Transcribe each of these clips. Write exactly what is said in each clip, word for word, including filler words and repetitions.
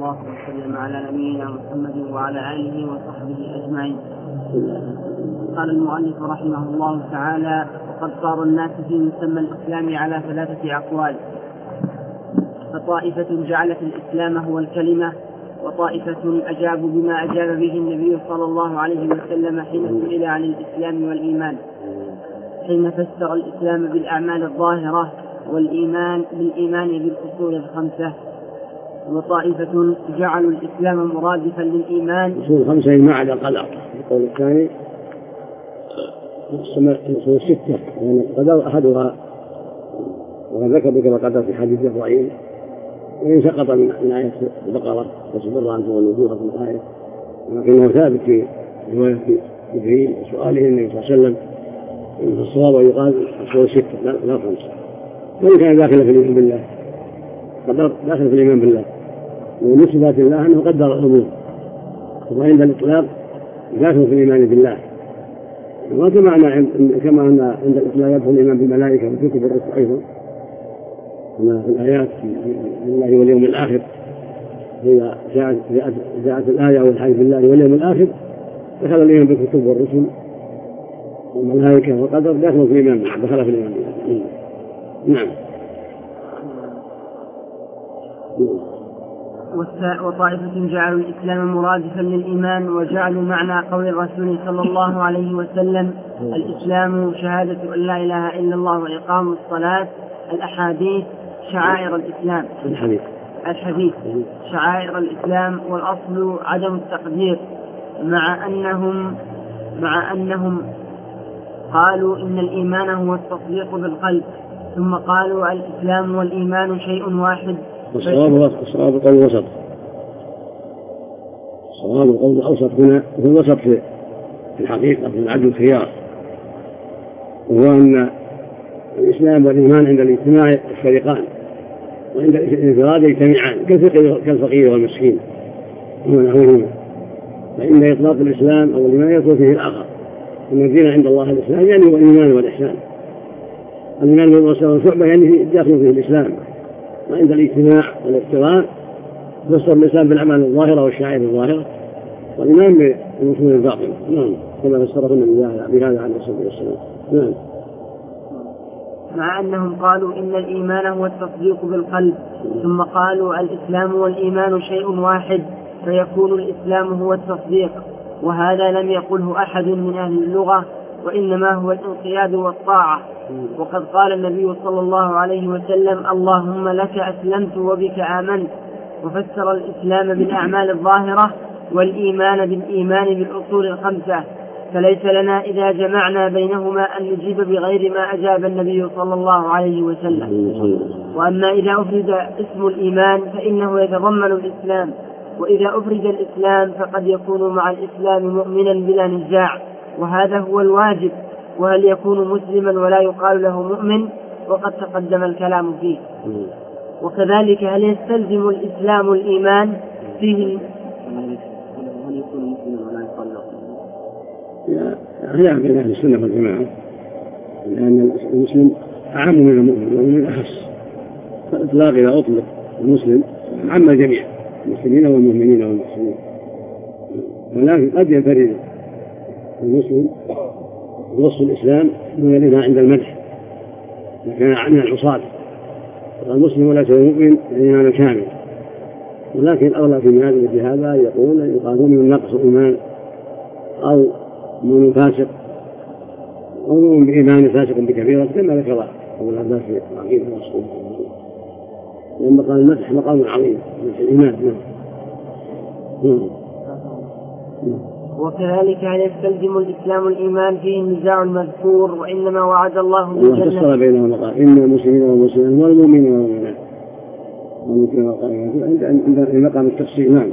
الله وسلم على نبينا محمد وعلى آله وصحبه أجمعين. قال المؤلف رحمه الله تعالى: وقد صار الناس في مسمى الإسلام على ثلاثة أقوال، فطائفة جعلت الإسلام هو الكلمة، وطائفة أجابوا بما أجاب به النبي صلى الله عليه وسلم حين سئل عن الإسلام والإيمان، حين فسر الإسلام بالأعمال الظاهرة والإيمان بالإيمان بالأصول الخمسة. وطائفة جعلوا الإسلام مرادفا للإيمان. الأصول الخمسة ما عدا القدر. القول الثاني الأصول الستة، لأن القدر أحدها وذكر ذكر القدر في حديث إبراهيم، وإن سقط من آية البقرة فاصبر أن تولوا وجوهكم في الآية، ولكنه ثابت في رواية جبريل وسؤاله النبي صلى الله عليه وسلم في الصواب ويقال الأصول الستة لا الخمسة. وإن كان داخل في الإيمان بالله، قدر داخل في الإيمان بالله، ونسبة الله أنه قدر الأمور، وعند الإطلاق داخل في الإيمان بالله. وكما أن كما أن عند الإطلاق يدخل الإيمان بالملائكة وكتب الرسل أيضا، كما في الآيات بالله واليوم الآخر، إذا جاءت جاءت الآية والحديث بالله واليوم الآخر دخل الإيمان بالكتب والرسل والملائكة والقدر داخل في الإيمان بالله، دخل في الإيمان بالله. نعم. وطائفة جعلوا الإسلام مرادفا للإيمان، وجعلوا معنى قول الرسول صلى الله عليه وسلم: الإسلام شهادة أن لا إله إلا الله وإقام الصلاة، الأحاديث شعائر الإسلام، الحديث الحديث شعائر الإسلام، والأصل عدم التقدير، مع أنهم مع أنهم قالوا إن الإيمان هو التصديق بالقلب، ثم قالوا الإسلام والإيمان شيء واحد. الصواب الصواب القول الوسط، الصواب القول الأوسط هنا في الوسط في الحقيقة في العدل الخيار، وهو أن الإسلام والإيمان عند الاجتماع الفريقان، وعند الانفراد يجتمعان كالفقير والمسكين ونحوهما، فإن إطلاق الإسلام أو الإيمان يدخل فيه الآخر، أن الدين عند الله الإسلام يعني هو الإيمان والإحسان. الإيمان والشعبة يعني داخل فيه الإسلام، وعند الاجتماع والاقتران يفسر الإسلام بالأعمال الظاهرة والشعائر الظاهرة، والإيمان بالأصول الباطنة. نعم، كما فسره النبي بهذا عليه الصلاة والسلام. نعم. مع أنهم قالوا إن الإيمان هو التصديق بالقلب، ثم قالوا الإسلام والإيمان شيء واحد، فيكون الإسلام هو التصديق، وهذا لم يقله أحد من أهل اللغة، وإنما هو الانقياد والطاعة. وقد قال النبي صلى الله عليه وسلم: اللهم لك أسلمت وبك آمنت، وفسر الإسلام بالأعمال الظاهرة والإيمان بالإيمان بالأصول الخمسة. فليس لنا إذا جمعنا بينهما أن نجيب بغير ما أجاب النبي صلى الله عليه وسلم. وأما إذا أفرد اسم الإيمان فإنه يتضمن الإسلام، وإذا أفرد الإسلام فقد يكون مع الإسلام مؤمنا بلا نزاع، وهذا هو الواجب. وهل يكون مسلما ولا يقال له مؤمن؟ وقد تقدم الكلام فيه. وكذلك هل يستلزم الإسلام الإيمان فيه؟ هل يكون مسلما ولا يقال له مؤمن؟ لا، بين أهل السنة والجماعة، لأن المسلم أعم من المؤمن والمؤمن أخص، فالإطلاق إذا أطلق المسلم عم الجميع، المسلمين والمؤمنين والمحسنين. ولكن قد ينفرد المسلم بوصف الإسلام من الإيمان عند المدح، لكن عن العصاة المسلم وليس المؤمن الإيمان الكامل. ولكن الأولى في مثل هذا يقول يقال من نقص الإيمان أو من فاسق أو من بإيمان فاسق بكبيرة، كما ذكر أبو العباس في العقيدة والأصول، لما قال المدح مقام عظيم في الإيمان. وكذلك هل يستلزم الإسلام الإيمان فيه النزاع المذكور، وإنما وعد الله بالجنة. الله فسر بينهما قال إن المسلمين والمسلمين والمؤمنين والمؤمنات عند مقام التفصيل. نعم.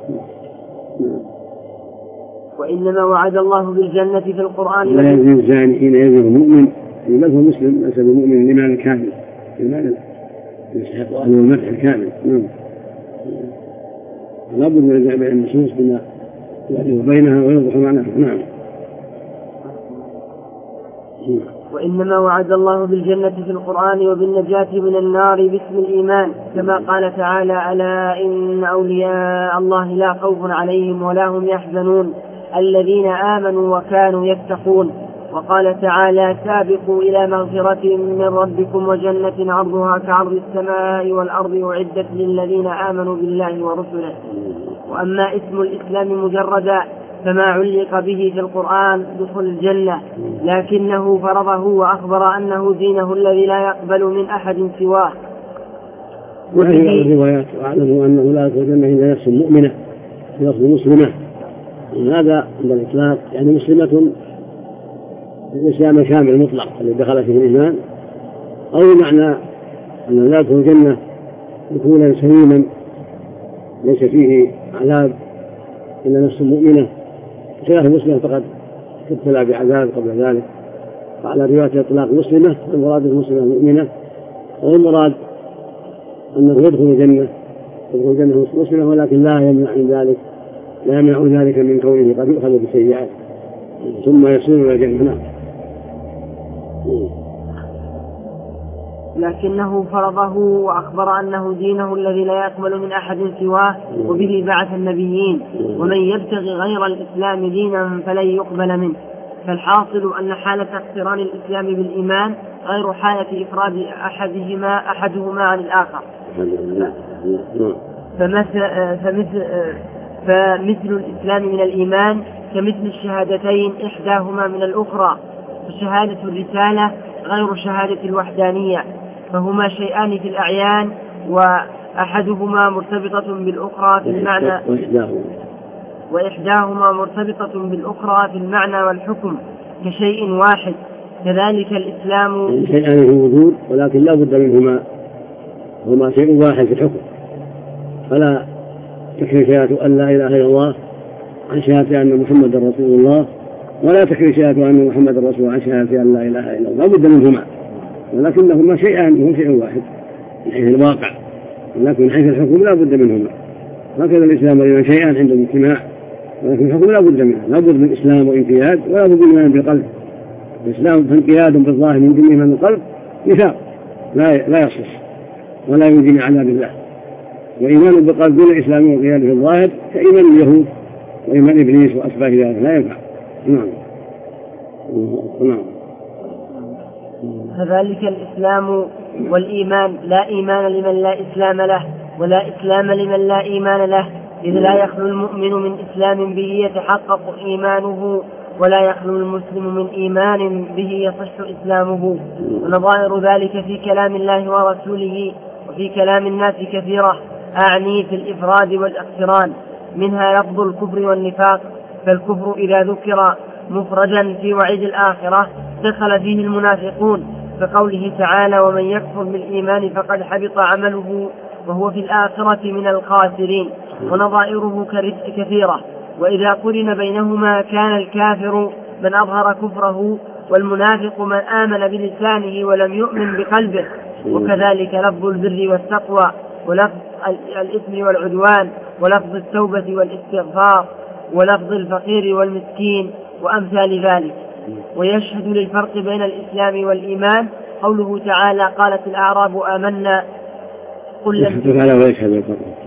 وإنما وعد الله بالجنة في القرآن. لا يزني الزاني حين يزني المؤمن، بل هو مسلم ليس بمؤمن الإيمان الكامل، الإيمان يستحق أهله المدح الكامل. نعم. لا بد من الجمع بين النصوص بما يعرف بينها ويوضح معناها. نعم. وإنما وعد الله بالجنة في القرآن وبالنجاة من النار باسم الإيمان، كما قال تعالى: ألا إن أولياء الله لا خوف عليهم ولا هم يحزنون الذين آمنوا وكانوا يتقون. وقال تعالى: سابقوا إلى مغفرة من ربكم وجنة عرضها كعرض السماء والأرض أعدت للذين آمنوا بالله ورسله. وأما اسم الإسلام مجردا فما علق به في القرآن دخول الجنة، لكنه فرضه وأخبر أنه دينه الذي لا يقبل من أحد سواه. وهذه الروايات: واعلموا أنه لا يدخل الجنة إلا نفس مؤمنة نفس مسلمة. هذا عند الإطلاق يعني مسلمة الإسلام شامل المطلق الذي دخل فيه الإيمان، أو معنى أن لا يدخل الجنة دخولا سليما ليس فيه عذاب إلا نفس مؤمنة، خلاف مسلم فقد ابتلى بعذاب قبل ذلك. فعلى رواية الإطلاق مسلمة والمراد المسلمة مؤمنة، والمراد أنه يدخل الجنة يدخل الجنة مسلمة، ولكن لا يمنع من ذلك لا يمنع ذلك من كونه قد يؤخذ بالسيئات ثم يصير إلى الجنة. لكنه فرضه وأخبر أنه دينه الذي لا يقبل من أحد سواه، وبه بعث النبيين، ومن يبتغي غير الإسلام دينا فلن يقبل منه. فالحاصل أن حالة اقتران الإسلام بالإيمان غير حالة إفراد أحدهما أحدهما عن الآخر. فمثل, فمثل, فمثل الإسلام من الإيمان كمثل الشهادتين إحداهما من الأخرى، فشهادة الرسالة غير شهادة الوحدانية، فهما شيئان في الأعيان، وأحدهما مرتبطة بالأخرى في المعنى وإحداهما مرتبطة بالأخرى في المعنى والحكم كشيء واحد. كذلك الإسلام شيئان في الوجود ولكن لا بد منهما، هما شيء واحد في الحكم، فلا تكفي شهادة أن لا إله إلا الله عن شهادة أن محمد رسول الله، ولا تكفي شهادة أن محمد رسول الله عن شهادة أن لا إله إلا الله، لا بد منهما، ولكنهما شيئان هم شيء واحد من حيث الواقع، ولكن من حيث الحكم لا بد منهما. هكذا الإسلام والإيمان شيئان عند الاجتماع، ولكن الحكم لا بد منه، لا بد من الإسلام وانقياد، ولا بد من الإيمان بالقلب. الإسلام فانقياد بالظاهر من دونه من القلب نفاق لا لا يصلح ولا ينجي من عذاب الله، وإيمان بالقلب دون الإسلام والقياد في الظاهر كإيمان اليهود وإيمان إبليس وأشباه ذلك لا ينفع. نعم. نعم. كذلك الإسلام والإيمان لا إيمان لمن لا إسلام له، ولا إسلام لمن لا إيمان له، إذ لا يخلو المؤمن من إسلام به يتحقق إيمانه، ولا يخلو المسلم من إيمان به يصح إسلامه. ونظائر ذلك في كلام الله ورسوله وفي كلام الناس كثيرة، أعني في الإفراد والاقتران، منها لفظ الكفر والنفاق. فالكفر إذا ذكر مفردا في وعيد الآخرة دخل فيه المنافقون، فقوله تعالى: ومن يكفر بالإيمان فقد حبط عمله وهو في الآخرة من الخاسرين. ونظائره كثيرة، وإذا قرن بينهما كان الكافر من أظهر كفره، والمنافق من آمن بلسانه ولم يؤمن بقلبه. وكذلك لفظ البر والتقوى، ولفظ الإثم والعدوان، ولفظ التوبة والاستغفار، ولفظ الفقير والمسكين، وأمثال ذلك. ويشهد للفرق بين الإسلام والإيمان قوله تعالى: قالت الأعراب آمنا قل لم تؤمنوا.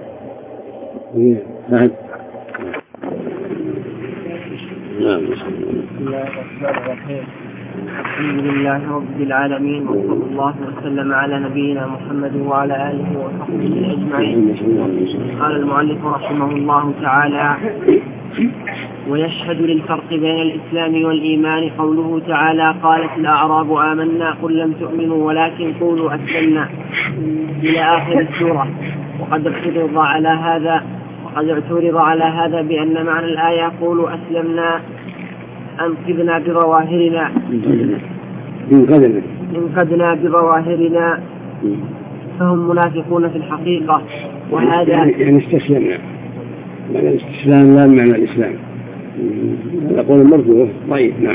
نعم. بسم الله الرحمن الرحيم. الحمد لله رب العالمين، وصلى الله وسلم على نبينا محمد وعلى آله وصحبه أجمعين. قال المؤلف رحمه الله تعالى: ويشهد للفرق بين الإسلام والإيمان قوله تعالى: قالت الأعراب آمنا قل لم تؤمنوا ولكن قولوا أسلمنا، إلى آخر السورة. وقد اعترض على هذا وقد اعترض على هذا بأن معنى الآية قولوا أسلمنا أنقذنا بظواهرنا انقذنا بظواهرنا فهم منافقون في الحقيقة. وهذا يعني استسلمنا، معنى الاستسلام لا معنى الإسلام، هذا قول مرجوح ضعيف. نعم.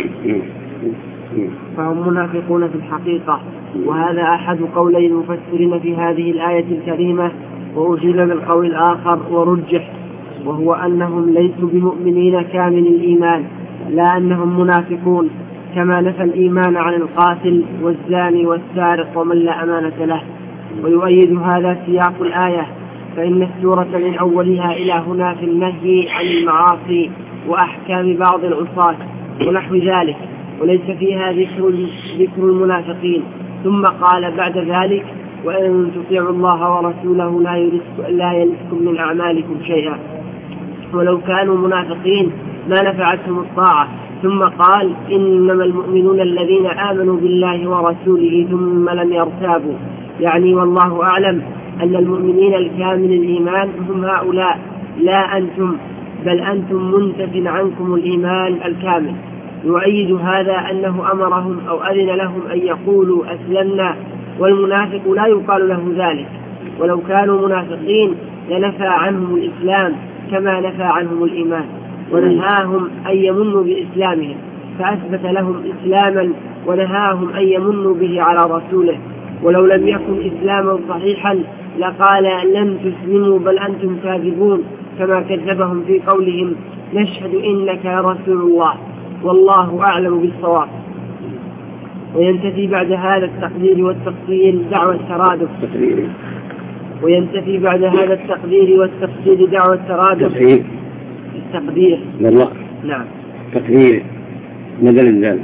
فهم منافقون في الحقيقة. وهذا أحد قولي المفسرين في هذه الآية الكريمة، وأجيب بالقول الآخر ورجح، وهو أنهم ليسوا بمؤمنين كامل الإيمان، لا أنهم منافقون، كما نفى الإيمان عن القاتل والزاني والسارق ومن لا أمانة له. ويؤيد هذا سياق الآية، فإن السورة من أولها إلى هنا في النهي عن المعاصي وأحكام بعض العصاة ونحو ذلك، وليس فيها ذكر ذكر المنافقين. ثم قال بعد ذلك: وإن تطيعوا الله ورسوله لا يلسكم, لا يلسكم من أعمالكم شيئا. ولو كانوا منافقين ما نفعتهم الطاعة. ثم قال: إنما المؤمنون الذين آمنوا بالله ورسوله ثم لم يرتابوا. يعني والله أعلم أن المؤمنين الكامل الإيمان هم هؤلاء، لا أنتم، بل أنتم منتف عنكم الإيمان الكامل. يؤيد هذا أنه أمرهم أو أذن لهم أن يقولوا أسلمنا، والمنافق لا يقال له ذلك. ولو كانوا منافقين لنفى عنهم الإسلام كما نفى عنهم الإيمان، ونهاهم أن يمنوا بإسلامهم، فأثبت لهم إسلاما ونهاهم أن يمنوا به على رسوله. ولو لم يكن إسلاما صحيحا لقال: لن تسلموا بل أنتم كاذبون، كما كذبهم في قولهم: نشهد إنك رسول الله والله أعلم بالصواب. وينتفي بعد هذا التقدير والتفصيل دعوى الترادف وينتفي بعد هذا التقدير والتفصيل دعوى الترادف التقدير بالله. نعم. تقدير بدل الذل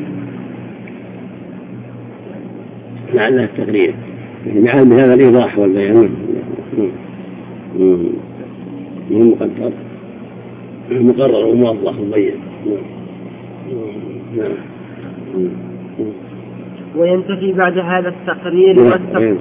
لعله التقرير يعني بهذا الإيضاح والبيان من مقدر مقرر وموضح ومبين. وينتفي بعد هذا التقرير والتفصيل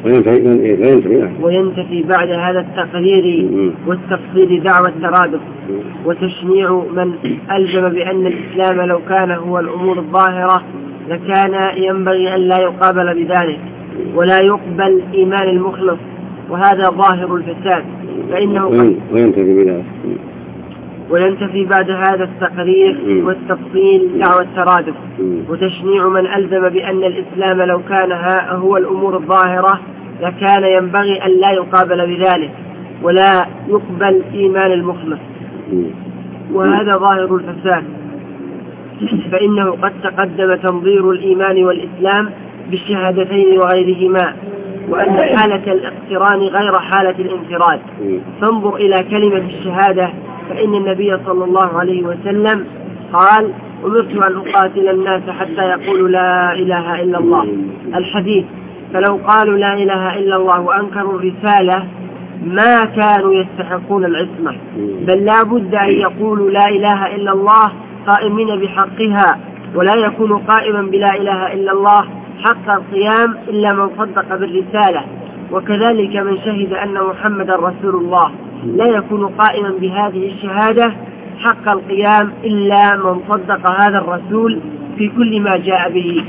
وينتفي بعد هذا التقرير والتفصيل دعوى الترادف وتشنيع من ألزم بأن الإسلام لو كان هو الأمور الظاهرة لكان ينبغي أن لا يقابل بذلك ولا يقبل إيمان المخلص، وهذا ظاهر الفساد. فإنه وينتفي, وينتفي بعد هذا التقرير والتفصيل دعوى الترادف وتشنيع من ألزم بأن الإسلام لو كان هو الأمور الظاهرة لكان ينبغي أن لا يقابل بذلك ولا يقبل إيمان المخلص، وهذا ظاهر الفساد. فإنه قد تقدم تنظير الإيمان والإسلام بالشهادتين وغيرهما، وأن حالة الاقتران غير حالة الانفراد. فانظر إلى كلمة الشهادة، فإن النبي صلى الله عليه وسلم قال: أمرت أن أقاتل الناس حتى يقولوا لا إله إلا الله، الحديث. فلو قالوا لا إله إلا الله وأنكروا الرسالة ما كانوا يستحقون العصمة، بل لا بد أن يقولوا لا إله إلا الله قائمين بحقها، ولا يكون قائما بلا إله إلا الله حق القيام إلا من صدق بالرسالة. وكذلك من شهد أن محمد رسول الله لا يكون قائما بهذه الشهادة حق القيام إلا من صدق هذا الرسول في كل ما جاء به.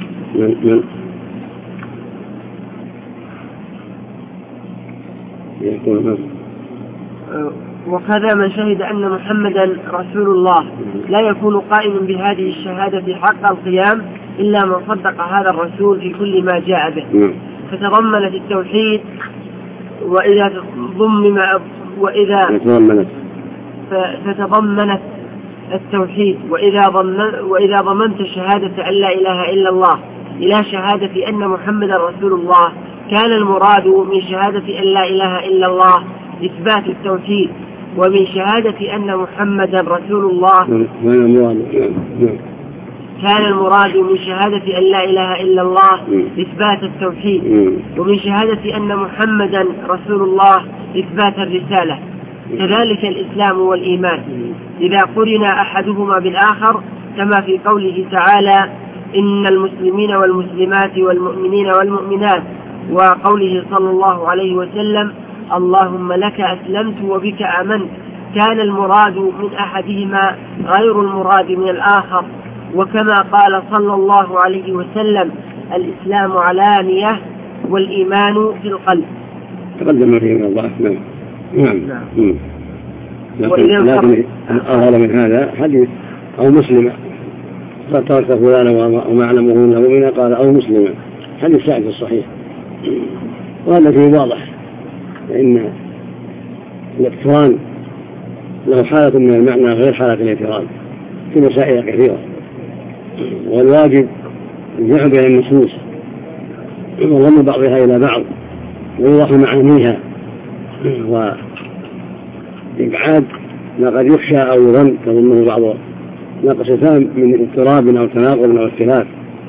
وكذا من شهد أن محمدا رسول الله لا يكون قائما بهذه الشهادة حق القيام إلا من صدق هذا الرسول في كل ما جاء به. فتضمنت التوحيد وإذا ضمن وإذا فتضمنت التوحيد وإذا ضمن وإذا ضمنت شهادة أن لا إله إلا الله إلى شهادة أن محمدا رسول الله كان المراد من شهادة أن لا إله إلا الله إثبات التوحيد، ومن شهادة أن محمدا رسول الله كان المراد من شهادة أن لا إله إلا الله إثبات التوحيد، ومن شهادة أن محمدا رسول الله إثبات الرسالة. كذلك الإسلام والإيمان إذا قرن أحدهما بالآخر، كما في قوله تعالى: إن المسلمين والمسلمات والمؤمنين والمؤمنات، وقوله صلى الله عليه وسلم: اللهم لك أسلمت وبك آمنت، كان المراد من أحدهما غير المراد من الآخر. وكما قال صلى الله عليه وسلم: الإسلام علانية والإيمان في القلب. تقدم فيه من الله. نعم نعم نعم. لكن لكن أظهر من هذا حديث أو مسلمة فترك فلانا وما علمه منه مؤمنا قال أو مسلمة، حديث سعد الصحيح، وهذا فيه واضح، فإن الاقتران له حالة من المعنى غير حالة الاعتراض في مسائل كثيرة. والواجب الجمع بين النصوص وضم بعضها إلى بعض ويوضح معانيها وإبعاد ما قد يخشى أو يظن تظنه بعض ناقصتان من اضطراب أو تناقض أو اختلاف.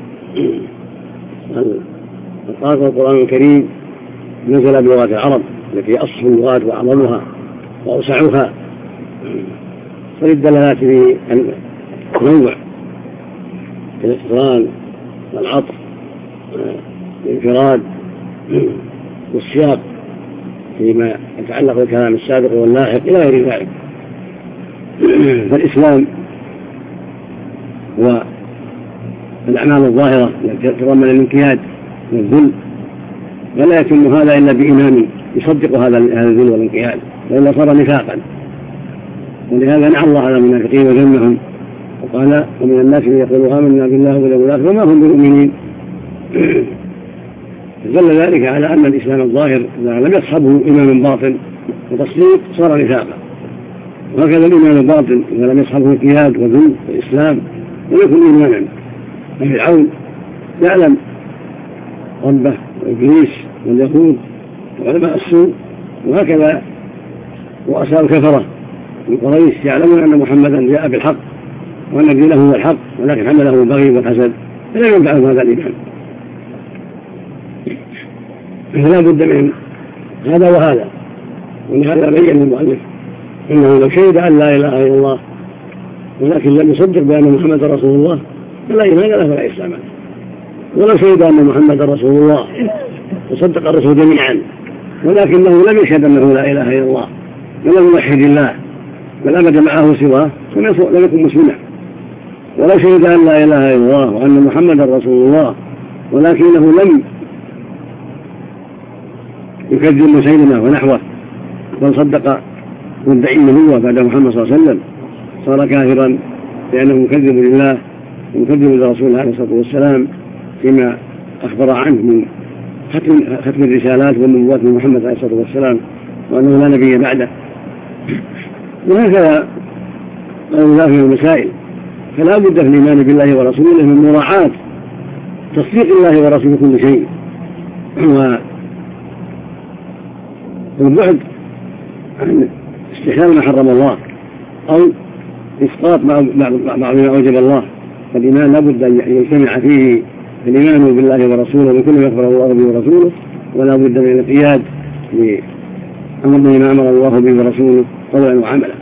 قال القرآن الكريم نزل بلغة العرب التي أصح اللغات وأعظمها وأوسعها، فللدلالات في النوع الاقتران والعطف الانفراد والسياق فيما يتعلق بالكلام السابق واللاحق إلى غير ذلك. فالإسلام هو الأعمال الظاهرة التي تتضمن الانقياد والذل، ولا يتم هذا إلا بإيمان يصدق هذا الذل والانقياد، وإلا صار نفاقا. ولهذا نعى الله على المنافقين وذمهم وقال ومن الناس من يقول آمنا بالله واليوم الآخر وما هم بمؤمنين. دل ذلك على أن الإسلام الظاهر إذا لم يصحبه إيمان باطن وتصديق صار نفاقا، وهكذا الإيمان الباطن إذا لم يصحبه انقياد وذل والإسلام لم يكن إيمانا. فرعون يعلم ربه وإبليس واليهود وعلماء السوء، وهكذا رؤساء الكفرة من قريش يعلمون أن محمدا جاء بالحق وأن دينه هو الحق، ولكن حمله البغي والحسد فلا ينفعهم هذا الإيمان. فلا بد من هذا وهذا. ولهذا بين المؤلف انه لو شهد ان لا اله الا الله ولكن لم يصدق بان محمد رسول الله فلا ايمان له ولا اسلام له، ولو شهد ان محمد رسول الله وصدق الرسول جميعا ولكنه لم يشهد انه لا اله الا الله ولم يوحد الله بل ابد معه سواه لم يكن مسلما. ولو شهد ان لا اله الا الله وان محمد رسول الله ولكنه لم يكذب مسيلمة ونحوه بل صدق مدعي النبوة بعد محمد صلى الله عليه وسلم صار كافرا لأنه مكذب لله ومكذب لرسوله عليه الصلاة والسلام فيما أخبر عنه من ختم, ختم الرسالات والنبوات من محمد عليه الصلاة والسلام وأنه لا نبي بعده. وهكذا الله في المسائل. فلا بد في الإيمان بالله ورسوله من مراعاة تصديق الله ورسوله كل شيء والبعد عن استحلال ما حرم الله أو إسقاط بعض ما أوجب الله. فالإيمان لا بد أن يجتمع فيه الإيمان بالله ورسوله بكل ما أخبر الله به ورسوله، ولا بد من الانقياد لأمر ما أمر الله به ورسوله قولا وعملا.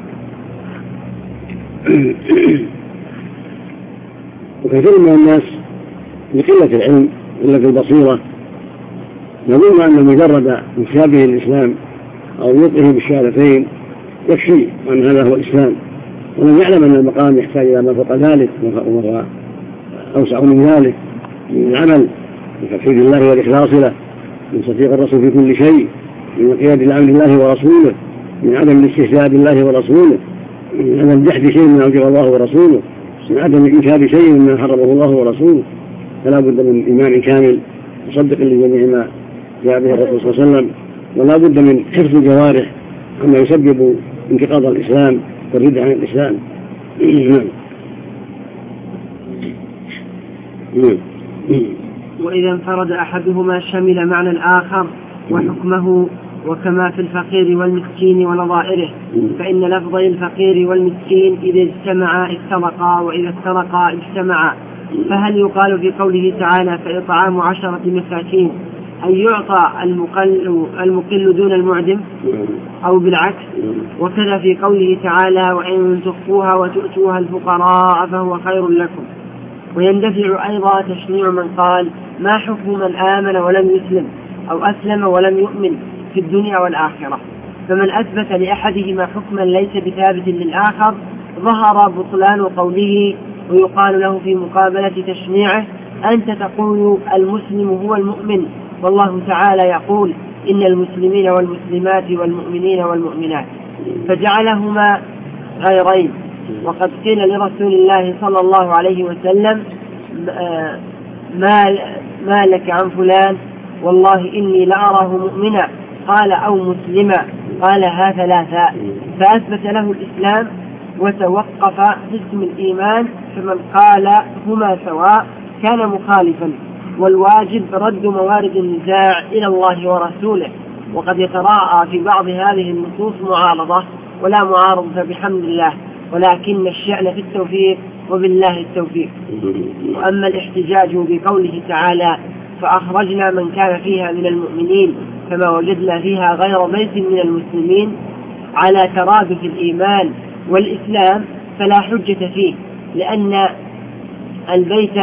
وكثير من الناس لقلة العلم قلة البصيرة يظن أن مجرد مشابه الإسلام أو نطقه بالشهادتين يكفي وأن هذا هو الإسلام، ولم يعلم أن المقام يحتاج إلى ما فوق ذلك وهو أوسع من ذلك من العمل بتوحيد الله والإخلاص له، من تصديق الرسول في كل شيء، من انقياد لأمر الله ورسوله، من عدم الاستهزاء بالله ورسوله، من عدم جحد شيء من أوجب الله ورسوله، من عدم إنكار شيء مما حرمه الله ورسوله. فلا بد من إيمان كامل مصدق لجميع ما جاء به الرسول صلى الله عليه وسلم، ولا بد من حفظ الجوارح عما يسبب انتقاض الإسلام والردة عن الإسلام. وإذا انفرد أحدهما شمل معنى الآخر وحكمه، وكما في الفقير والمسكين ونظائره، فإن لفظي الفقير والمسكين إذا اجتمعا افترقا وإذا افترقا اجتمعا. فهل يقال في قوله تعالى فإطعام عشرة مساكين أن يعطى المقل, المقل دون المعدم أو بالعكس؟ وكذا في قوله تعالى وإن تخفوها وتؤتوها الفقراء فهو خير لكم. ويندفع أيضا تشنيع من قال ما حكم من آمن ولم يسلم أو أسلم ولم يؤمن في الدنيا والآخرة؟ فمن أثبت لأحدهما حكما ليس بثابت للآخر ظهر بطلان قوله، ويقال له في مقابلة تشنيعه أنت تقول المسلم هو المؤمن، والله تعالى يقول إن المسلمين والمسلمات والمؤمنين والمؤمنات، فجعلهما غيرين. وقد قيل لرسول الله صلى الله عليه وسلم ما, ما لك عن فلان والله إني لأراه مؤمنا، قال أو مسلما، قال ها ثلاثة، فأثبت له الإسلام وتوقف في اسم الإيمان فمن قال هما سواء كان مخالفا، والواجب رد موارد النزاع إلى الله ورسوله. وقد يتراءى في بعض هذه النصوص معارضة، ولا معارضة بحمد الله، ولكن الشأن في التوفيق، وبالله التوفيق. وأما الاحتجاج بقوله تعالى فأخرجنا من كان فيها من المؤمنين فما وجدنا فيها غير بيت من المسلمين على ترادف الإيمان والإسلام فلا حجة فيه، لأن البيت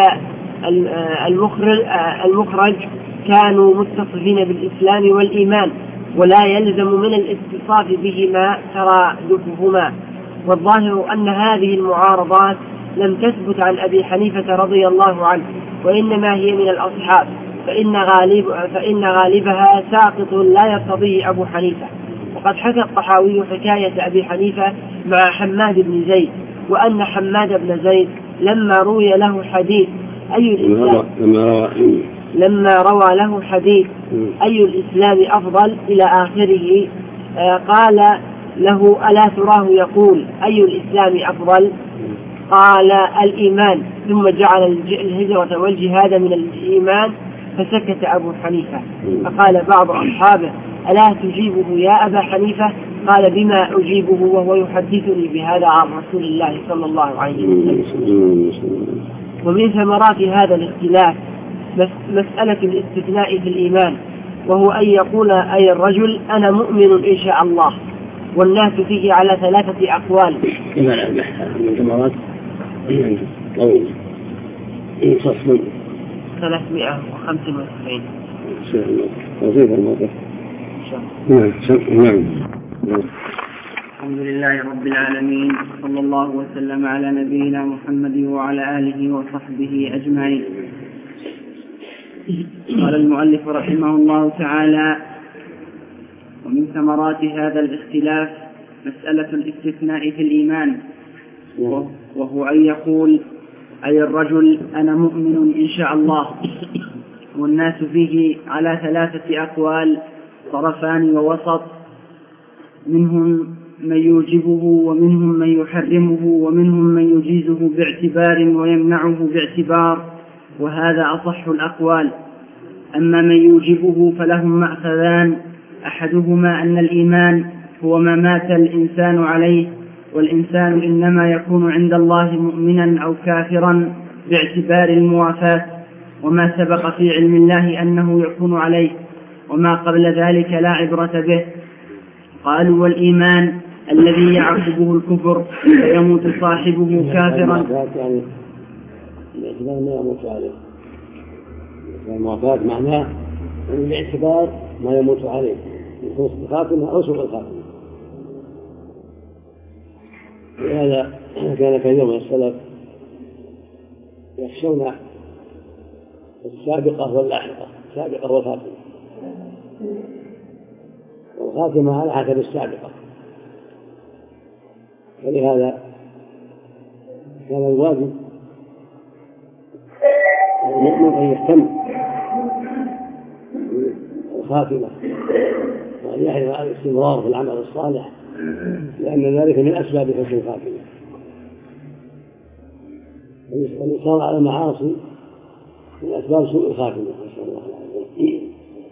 المخرج كانوا متصفين بالإسلام والإيمان، ولا يلزم من الاتصاف بهما ترادفهما. والظاهر أن هذه المعارضات لم تثبت عن أبي حنيفة رضي الله عنه، وإنما هي من الأصحاب، فإن, غالب فإن غالبها ساقط لا يرتضيه أبو حنيفة. وقد حكى الطحاوي حكاية أبي حنيفة مع حماد بن زيد، وأن حماد بن زيد لما روي له حديث أي الإسلام لما روى له حديث أي الإسلام أفضل إلى آخره قال له ألا تراه يقول أي الإسلام أفضل؟ قال الإيمان، ثم جعل الهجرة والجهاد من الإيمان، فسكت أبو حنيفة. فقال بعض أصحابه ألا تجيبه يا أبا حنيفة؟ قال بما أجيبه وهو يحدثني بهذا عن رسول الله صلى الله عليه وسلم. ومن ثمرات هذا الاختلاف مسألة الاستثناء في الإيمان، وهو أن يقول أي الرجل أنا مؤمن إن شاء الله، والناس فيه على ثلاثة أقوال. من ثمرات قول صفر ثلاثمائة وخمسة وسبعين. وظيفة الموقف. نعم. الحمد لله رب العالمين، صلى الله وسلم على نبينا محمد وعلى آله وصحبه أجمعين. قال المؤلف رحمه الله تعالى: ومن ثمرات هذا الاختلاف مسألة الاستثناء في الإيمان، وهو أن يقول أي الرجل أنا مؤمن إن شاء الله، والناس فيه على ثلاثة أقوال طرفان ووسط، منهم من يوجبه ومنهم من يحرمه ومنهم من يجيزه باعتبار ويمنعه باعتبار، وهذا أصح الأقوال. أما من يوجبه فلهم مأخذان: أحدهما أن الإيمان هو ما مات الإنسان عليه، والإنسان إنما يكون عند الله مؤمنا أو كافرا باعتبار الموافاة، وما سبق في علم الله أنه يكون عليه، وما قبل ذلك لا عبرة به. قالوا والإيمان الذي يعقبه الكفر فيموت صاحبه كافرا. يعني باعتبار ما يموت عليه، الموافاة معناه باعتبار ما يموت عليه من حسن الخاتمة أو سوء الخاتمة. لهذا كان كثير من السلف يخشون السابقة واللاحقة، السابقة والخاتمة، والخاتمة على حسب السابقة. فلهذا كان الواجب المؤمن أن يهتم بالخاتمة وأن يحرص على الاستمرار في العمل الصالح، لأن ذلك من أسباب حسن الخاتمة. والإصرار على المعاصي من أسباب سوء الخاتمة، نسأل الله العافية.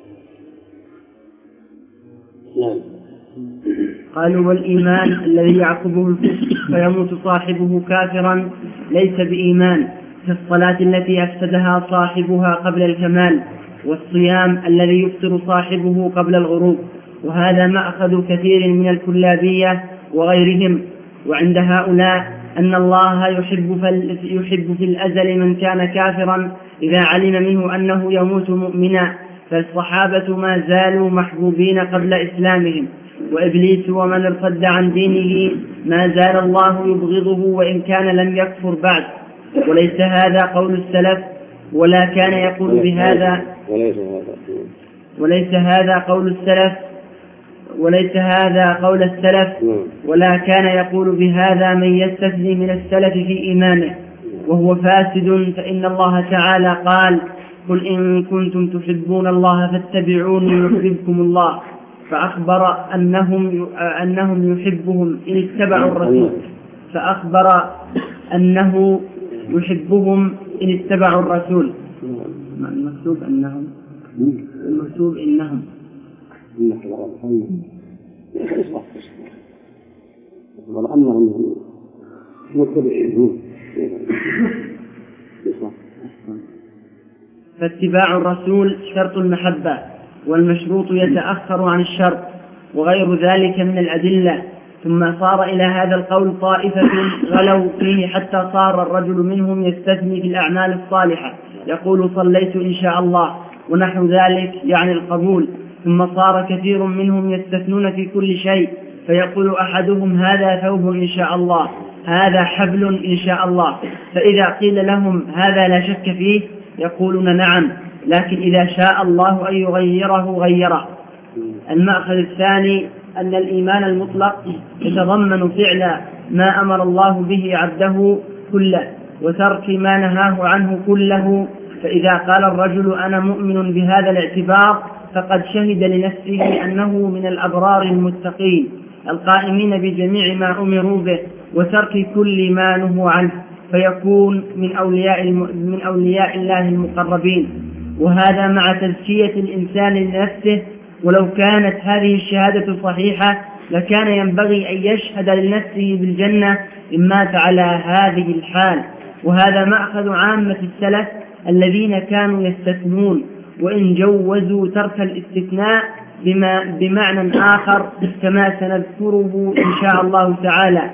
نعم. قالوا والإيمان الذي يعقبه الكفر فيموت صاحبه كافرا ليس بإيمان، كالصلاة التي أفسدها صاحبها قبل الكمال، والصيام الذي يفطر صاحبه قبل الغروب. وهذا مأخذ كثير من الكلابية وغيرهم. وعند هؤلاء أن الله يحب, يحب في الأزل من كان كافرا إذا علم منه أنه يموت مؤمنا، فالصحابة ما زالوا محبوبين قبل إسلامهم، وإبليس ومن ارتد عن دينه ما زال الله يبغضه وإن كان لم يكفر بعد. وليس هذا قول السلف ولا كان يقول بهذا وليس هذا قول السلف وليس هذا قول السلف ولا كان يقول بهذا من يستثني من السلف في إيمانه، وهو فاسد. فإن الله تعالى قال: قل إن كنتم تحبون الله فاتبعوني يحببكم الله، فأخبر أنهم أنهم يحبهم إن اتبعوا الرسول، فأخبر أنه يحبهم إن اتبعوا الرسول. المكتوب أنهم المكتوب إنهم أنهم متبعين. فاتباع الرسول شرط المحبة، والمشروط يتأخر عن الشرط، وغير ذلك من الأدلة. ثم صار إلى هذا القول طائفة غلوا فيه حتى صار الرجل منهم يستثني في الأعمال الصالحة، يقول صليت إن شاء الله ونحو ذلك، يعني القبول. ثم صار كثير منهم يستثنون في كل شيء، فيقول أحدهم هذا ثوب إن شاء الله، هذا حبل إن شاء الله. فإذا قيل لهم هذا لا شك فيه يقولون نعم، لكن إذا شاء الله أن يغيره غيره. المأخذ الثاني أن الإيمان المطلق يتضمن فعل ما أمر الله به عبده كله، وترك ما نهاه عنه كله. فإذا قال الرجل أنا مؤمن بهذا الاعتبار فقد شهد لنفسه أنه من الأبرار المتقين القائمين بجميع ما أمروا به، وترك كل ما نهوا عنه، فيكون من أولياء, من أولياء الله المقربين. وهذا مع تزكية الإنسان لنفسه. ولو كانت هذه الشهادة صحيحة لكان ينبغي أن يشهد لنفسه بالجنة إن مات على هذه الحال. وهذا مأخذ عامة السلف الذين كانوا يستثنون، وإن جوزوا ترك الاستثناء بما بمعنى آخر كما سنذكره إن شاء الله تعالى.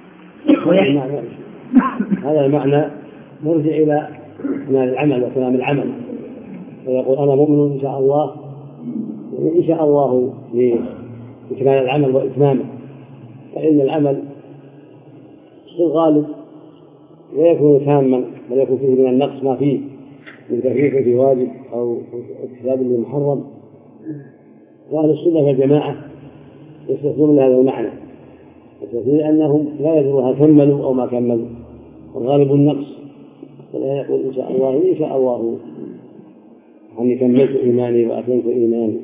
هذا المعنى نرجع إلى كمال العمل وكلام العمل، ويقول أنا مؤمن إن شاء الله، إن شاء الله لكمال العمل وإتمامه. فإن العمل في الغالب لا يكون تاما، بل يكون فيه من النقص ما فيه من تفريط في واجب أو اكتساب للمحرم. وأهل السنة والجماعة يستثنون هذا المعنى، يستثنون أنهم لا يدرون هل كملوا أو ما كملوا، والغالب النقص. فلا يقول إن شاء الله إن شاء الله أني كملت إيماني وأتممت إيماني.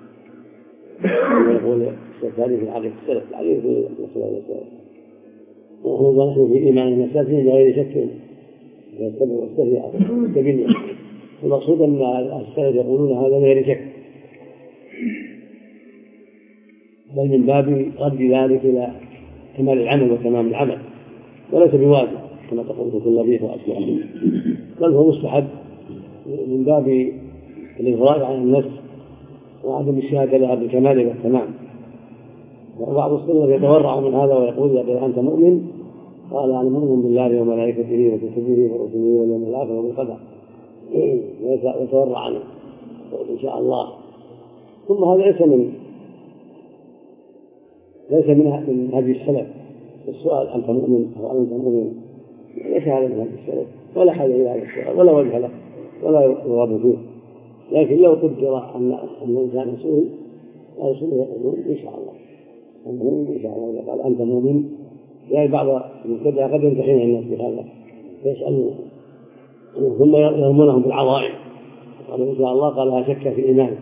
ويقول الثالث في الحديث السلف الحديث في الصلاة والسلام ونحن في إيمان نستثني بغير شك يستبع واستبع. المقصود أن السلف يقولون هذا بغير شك، بل من باب رد ذلك إلى كمال العمل وتمام العمل، وليس بواجب كما تقول في اللبيث وأشباهه، بل هو مستحب من باب الإغراء عن النفس وعدم الشهادة لها بالكمال والتمام. وبعض السنة يتورع من هذا ويقول إذا أنت مؤمن قال أنا مؤمن بالله وملائكته وكتبه ورسله واليوم الآخر وبالقدر، ويتورع عنه إن شاء الله. ثم هذا ليس من ليس من هدي السلف. السؤال أنت مؤمن أو أنت مؤمن ليس هذا من هدي السلف، ولا حاجة إلى هذا السؤال ولا وجه له ولا يرغب فيه. لكن لو قدر أن الإنسان مسؤول لا يسأل يقولون إن شاء الله أنت مؤمن إن شاء الله. قال أنت مؤمن، يعني بعض المبتدع قد يمتحن الناس بهذا فيسألون ثم يرمونهم بالعظائم، قالوا إن شاء الله قال لا شك في إيمانه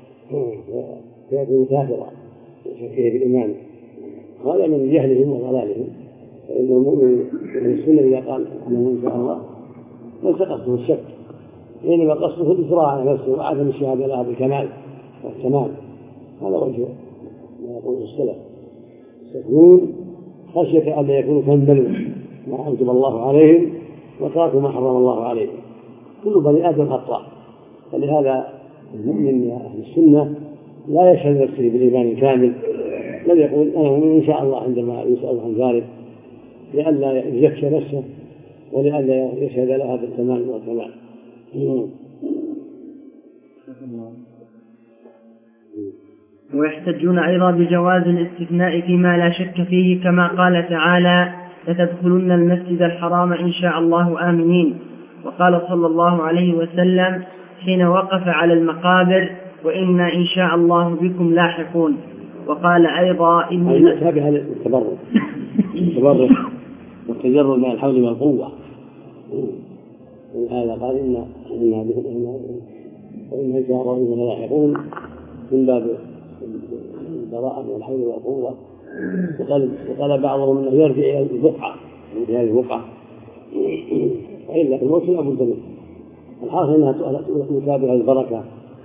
فيأتي كافرا شك في إيمانه. هذا من جهلهم وضلالهم. فإن المؤمن من السنة إذا قال أنه إن شاء الله ليس قصده الشك، إنما قصده الإسراء على نفسه وعدم الشهادة لها بالكمال والتمام. هذا وجه ما يقول السلف، يستثنون خشية أن لا يكونوا كملوا ما أوجب الله عليهم وتركوا ما حرم الله عليهم. كل بني آدم خطأ، فلهذا المؤمن يا أهل السنة لا يشهد نفسه بالإيمان الكامل، بل يقول أنا مؤمن إن شاء الله عندما يسأل عن ذلك، لئلا يزكي نفسه ولئلا يشهد لها بالتمام والكمال. ويحتجون أيضا بجواز الاستثناء فيما لا شك فيه، كما قال تعالى لتدخلن المسجد الحرام إن شاء الله آمنين. وقال صلى الله عليه وسلم حين وقف على المقابر وإنا إن شاء الله بكم لاحقون. وقال أيضا إن هذا التبرك التبرك والتجرد من الحول والقوة، هذا قال إن إنا بكم وإن إن شاء الله بكم لاحقون من باب البراءة من الحول والقوة. وقال, وقال بعضهم أنه يرجع إلى البقعة، من هذه البقعة وإلا الموت لا بد منه. الحاصل أنها متابعة البركة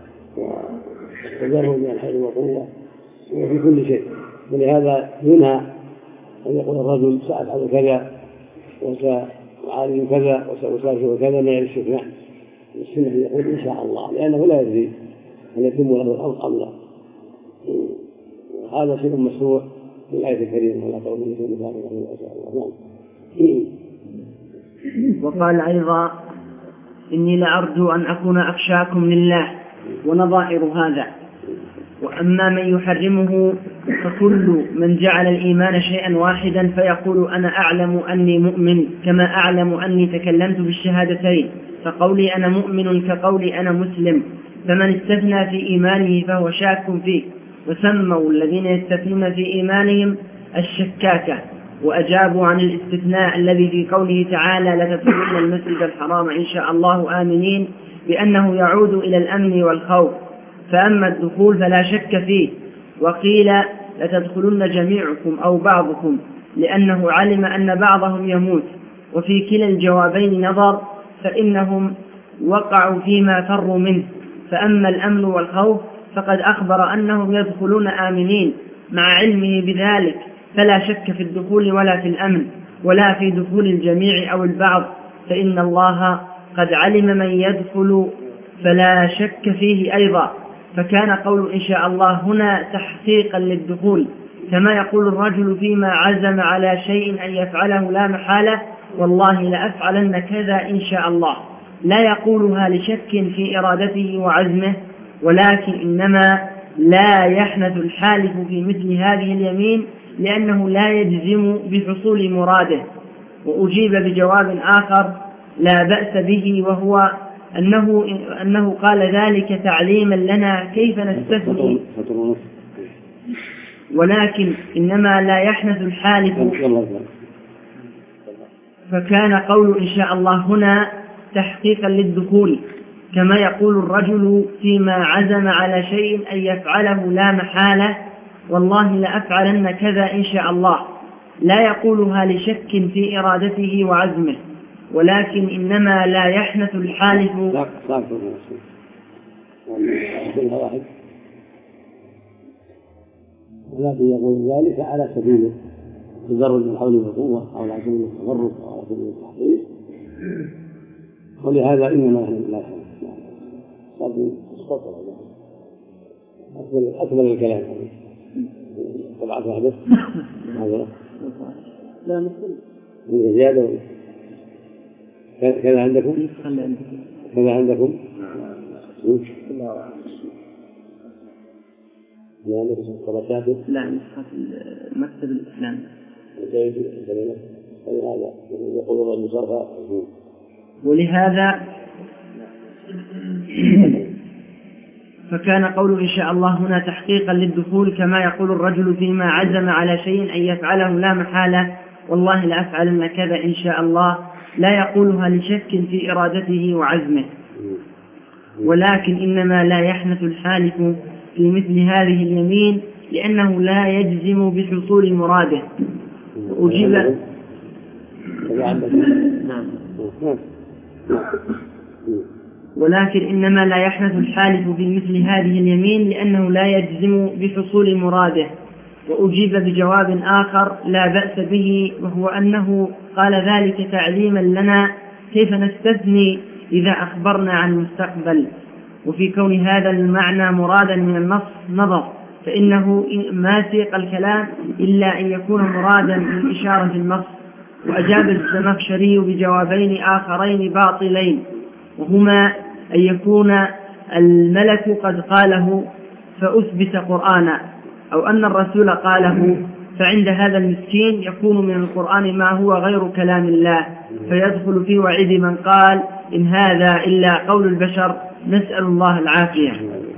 وتجره من الخير والقوة وفي كل شيء. ولهذا ينهى أن يقول الرجل سأفعل كذا وسأعالج كذا وسأسافر كذا من الاستثناء. السنة يقول إن شاء الله، لأنه لا يدري أن يتم له الأمر أم لا. هذا شيء مشروع في الآية الكريمة ولا قول من شيء ذلك إن شاء الله. وقال أيضا إني لأرجو أن أكون أخشاكم لله ونظائر هذا. وأما من يحرمه فكل من جعل الإيمان شيئا واحدا فيقول أنا أعلم أني مؤمن كما أعلم أني تكلمت بالشهادتين، فقولي أنا مؤمن كقولي أنا مسلم، فمن استثنى في إيمانه فهو شاك فيه. وسموا الذين يستثنون في إيمانهم الشكاكة، وأجابوا عن الاستثناء الذي في قوله تعالى لتدخلن المسجد الحرام إن شاء الله آمنين بأنه يعود إلى الأمن والخوف، فأما الدخول فلا شك فيه. وقيل لتدخلن جميعكم أو بعضكم لأنه علم أن بعضهم يموت. وفي كلا الجوابين نظر، فإنهم وقعوا فيما فروا منه. فأما الأمن والخوف فقد أخبر أنهم يدخلون آمنين مع علمه بذلك، فلا شك في الدخول ولا في الأمن ولا في دخول الجميع أو البعض، فإن الله قد علم من يدخل فلا شك فيه أيضا. فكان قول إن شاء الله هنا تحقيقا للدخول، كما يقول الرجل فيما عزم على شيء أن يفعله لا محالة والله لأفعلن كذا إن شاء الله، لا يقولها لشك في إرادته وعزمه، ولكن إنما لا يحنث الحالف في مثل هذه اليمين لأنه لا يجزم بحصول مراده. وأجيب بجواب آخر لا بأس به، وهو أنه, أنه قال ذلك تعليما لنا كيف نستثني، ولكن إنما لا يحنث الحالف. فكان قول إن شاء الله هنا تحقيقا للدخول، كما يقول الرجل فيما عزم على شيء أن يفعله لا محالة والله لأفعلن كذا إن شاء الله، لا يقولها لشك في إرادته وعزمه، ولكن إنما لا يحنث الحالف. ولكن يقول ذلك على سبيل التدرج بالحول والقوة أو على سبيل التفرق أو على سبيل التحقيق، ولهذا إنما لا يحنث أكمل أكمل الكلام. طبعا واحدة هذا لا مثل زيادة كذا عندكم كذا عندكم لا عندكم طبقات لا نسخة المكتب الإسلامي هذا يقول الرجل. ولهذا فكان قول إن شاء الله هنا تحقيقا للدخول، كما يقول الرجل فيما عزم على شيء أن يفعله لا محالة والله لأفعلن كذا إن شاء الله، لا يقولها لشك في إرادته وعزمه، ولكن إنما لا يحنث الحالف في مثل هذه اليمين لأنه لا يجزم بحصول مراده. أجيب نعم ولكن إنما لا يحنث الحالف في مثل هذه اليمين لأنه لا يجزم بحصول مراده. وأجيب بجواب آخر لا بأس به، وهو أنه قال ذلك تعليما لنا كيف نستثني إذا أخبرنا عن المستقبل. وفي كون هذا المعنى مرادا من النص نظر، فإنه ما سيق الكلام إلا أن يكون مرادا من إشارة النص. وأجاب الزمخشري بجوابين آخرين باطلين، وهما أن يكون الملك قد قاله فأثبت قرآنا، أو أن الرسول قاله، فعند هذا المسكين يكون من القرآن ما هو غير كلام الله فيدخل في وعيد من قال إن هذا إلا قول البشر، نسأل الله العافية.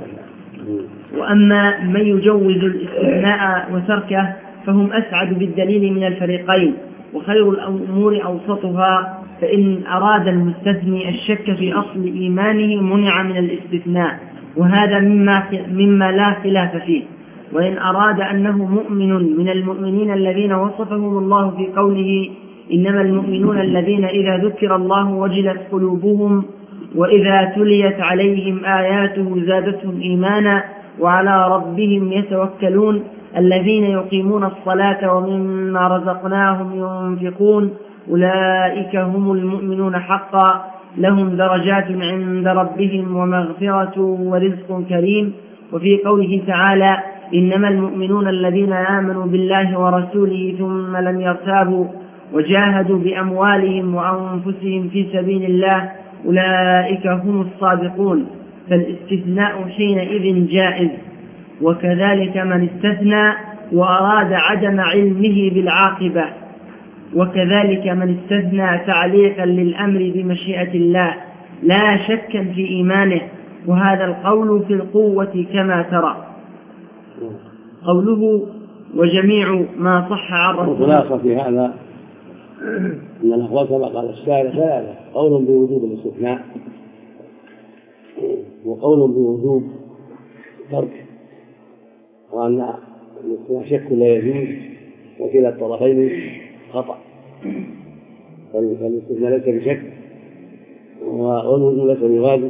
وأما من يجوز الاستثناء وتركه فهم أسعد بالدليل من الفريقين، وخير الأمور أوسطها، فإن أراد المستثني الشك في أصل إيمانه منع من الاستثناء، وهذا مما, مما لا خلاف فيه. وإن أراد أنه مؤمن من المؤمنين الذين وصفهم الله في قوله إنما المؤمنون الذين إذا ذكر الله وجلت قلوبهم وإذا تليت عليهم آياته زادتهم إيمانا وعلى ربهم يتوكلون الذين يقيمون الصلاة ومما رزقناهم ينفقون أولئك هم المؤمنون حقا لهم درجات عند ربهم ومغفرة ورزق كريم. وفي قوله تعالى إنما المؤمنون الذين آمنوا بالله ورسوله ثم لم يرتابوا وجاهدوا بأموالهم وأنفسهم في سبيل الله أولئك هم الصادقون. فالاستثناء حينئذ جائز. وكذلك من استثنى وأراد عدم علمه بالعاقبة، وكذلك من استثنى تعليقا للأمر بمشيئة الله لا شكا في إيمانه، وهذا القول في القوة كما ترى. قوله وجميع ما صح عن رسول الله. الخلاصة في هذا أن الأقوال كما قال الشاعر ثلاثة: قول بوجوب الاستثناء، وقول بوجوب ترك، وأن الاستثناء شك لا يجوز، وكلا الطرفين خطأ. فالاستثناء ليس بشك والوجوب ليس بواجب،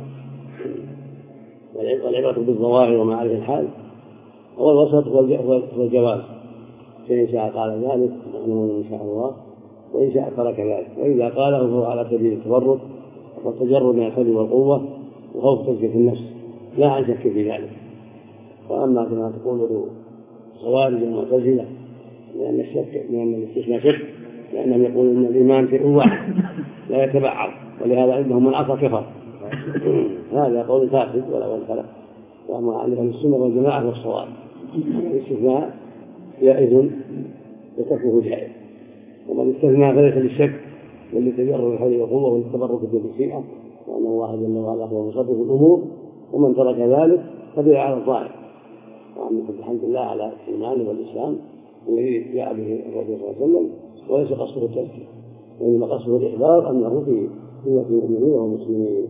والعبرة بالظواهر وما عليه الحال. هو الوسط هو الجواز، فإن شاء قال ذلك نحن إن شاء الله، وإن شاء ترك ذلك. وإذا قاله فهو على سبيل التبرك والتجرد من الحل والقوة وخوف تزكية النفس لا عن شك في ذلك. وأما كما تقول الخوارج المعتزلة لأن الشك لأن الاستثناء شك، لأنهم يقولون أن الإيمان شيء واحد لا يتبعض، ولهذا عندهم من عصى كفر. هذا قول فاسد ولا ولا خلق. وأما عند أهل السنة والجماعة والصواب الاستثناء جائز وتركه جائز، ومن استثنى فليس بالشك ولتجرد الحول والقوة والتبرك بالمشيئة، وأن الله جل وعلا هو مصرف الأمور، ومن ترك ذلك فبيع على الظاهر. وأن الحمد لله على الإيمان والإسلام الذي جاء به الرسول صلى الله عليه وسلم، وليس قصده التزكية، وإنما قصده الإخبار أنه في قوة المؤمنين والمسلمين.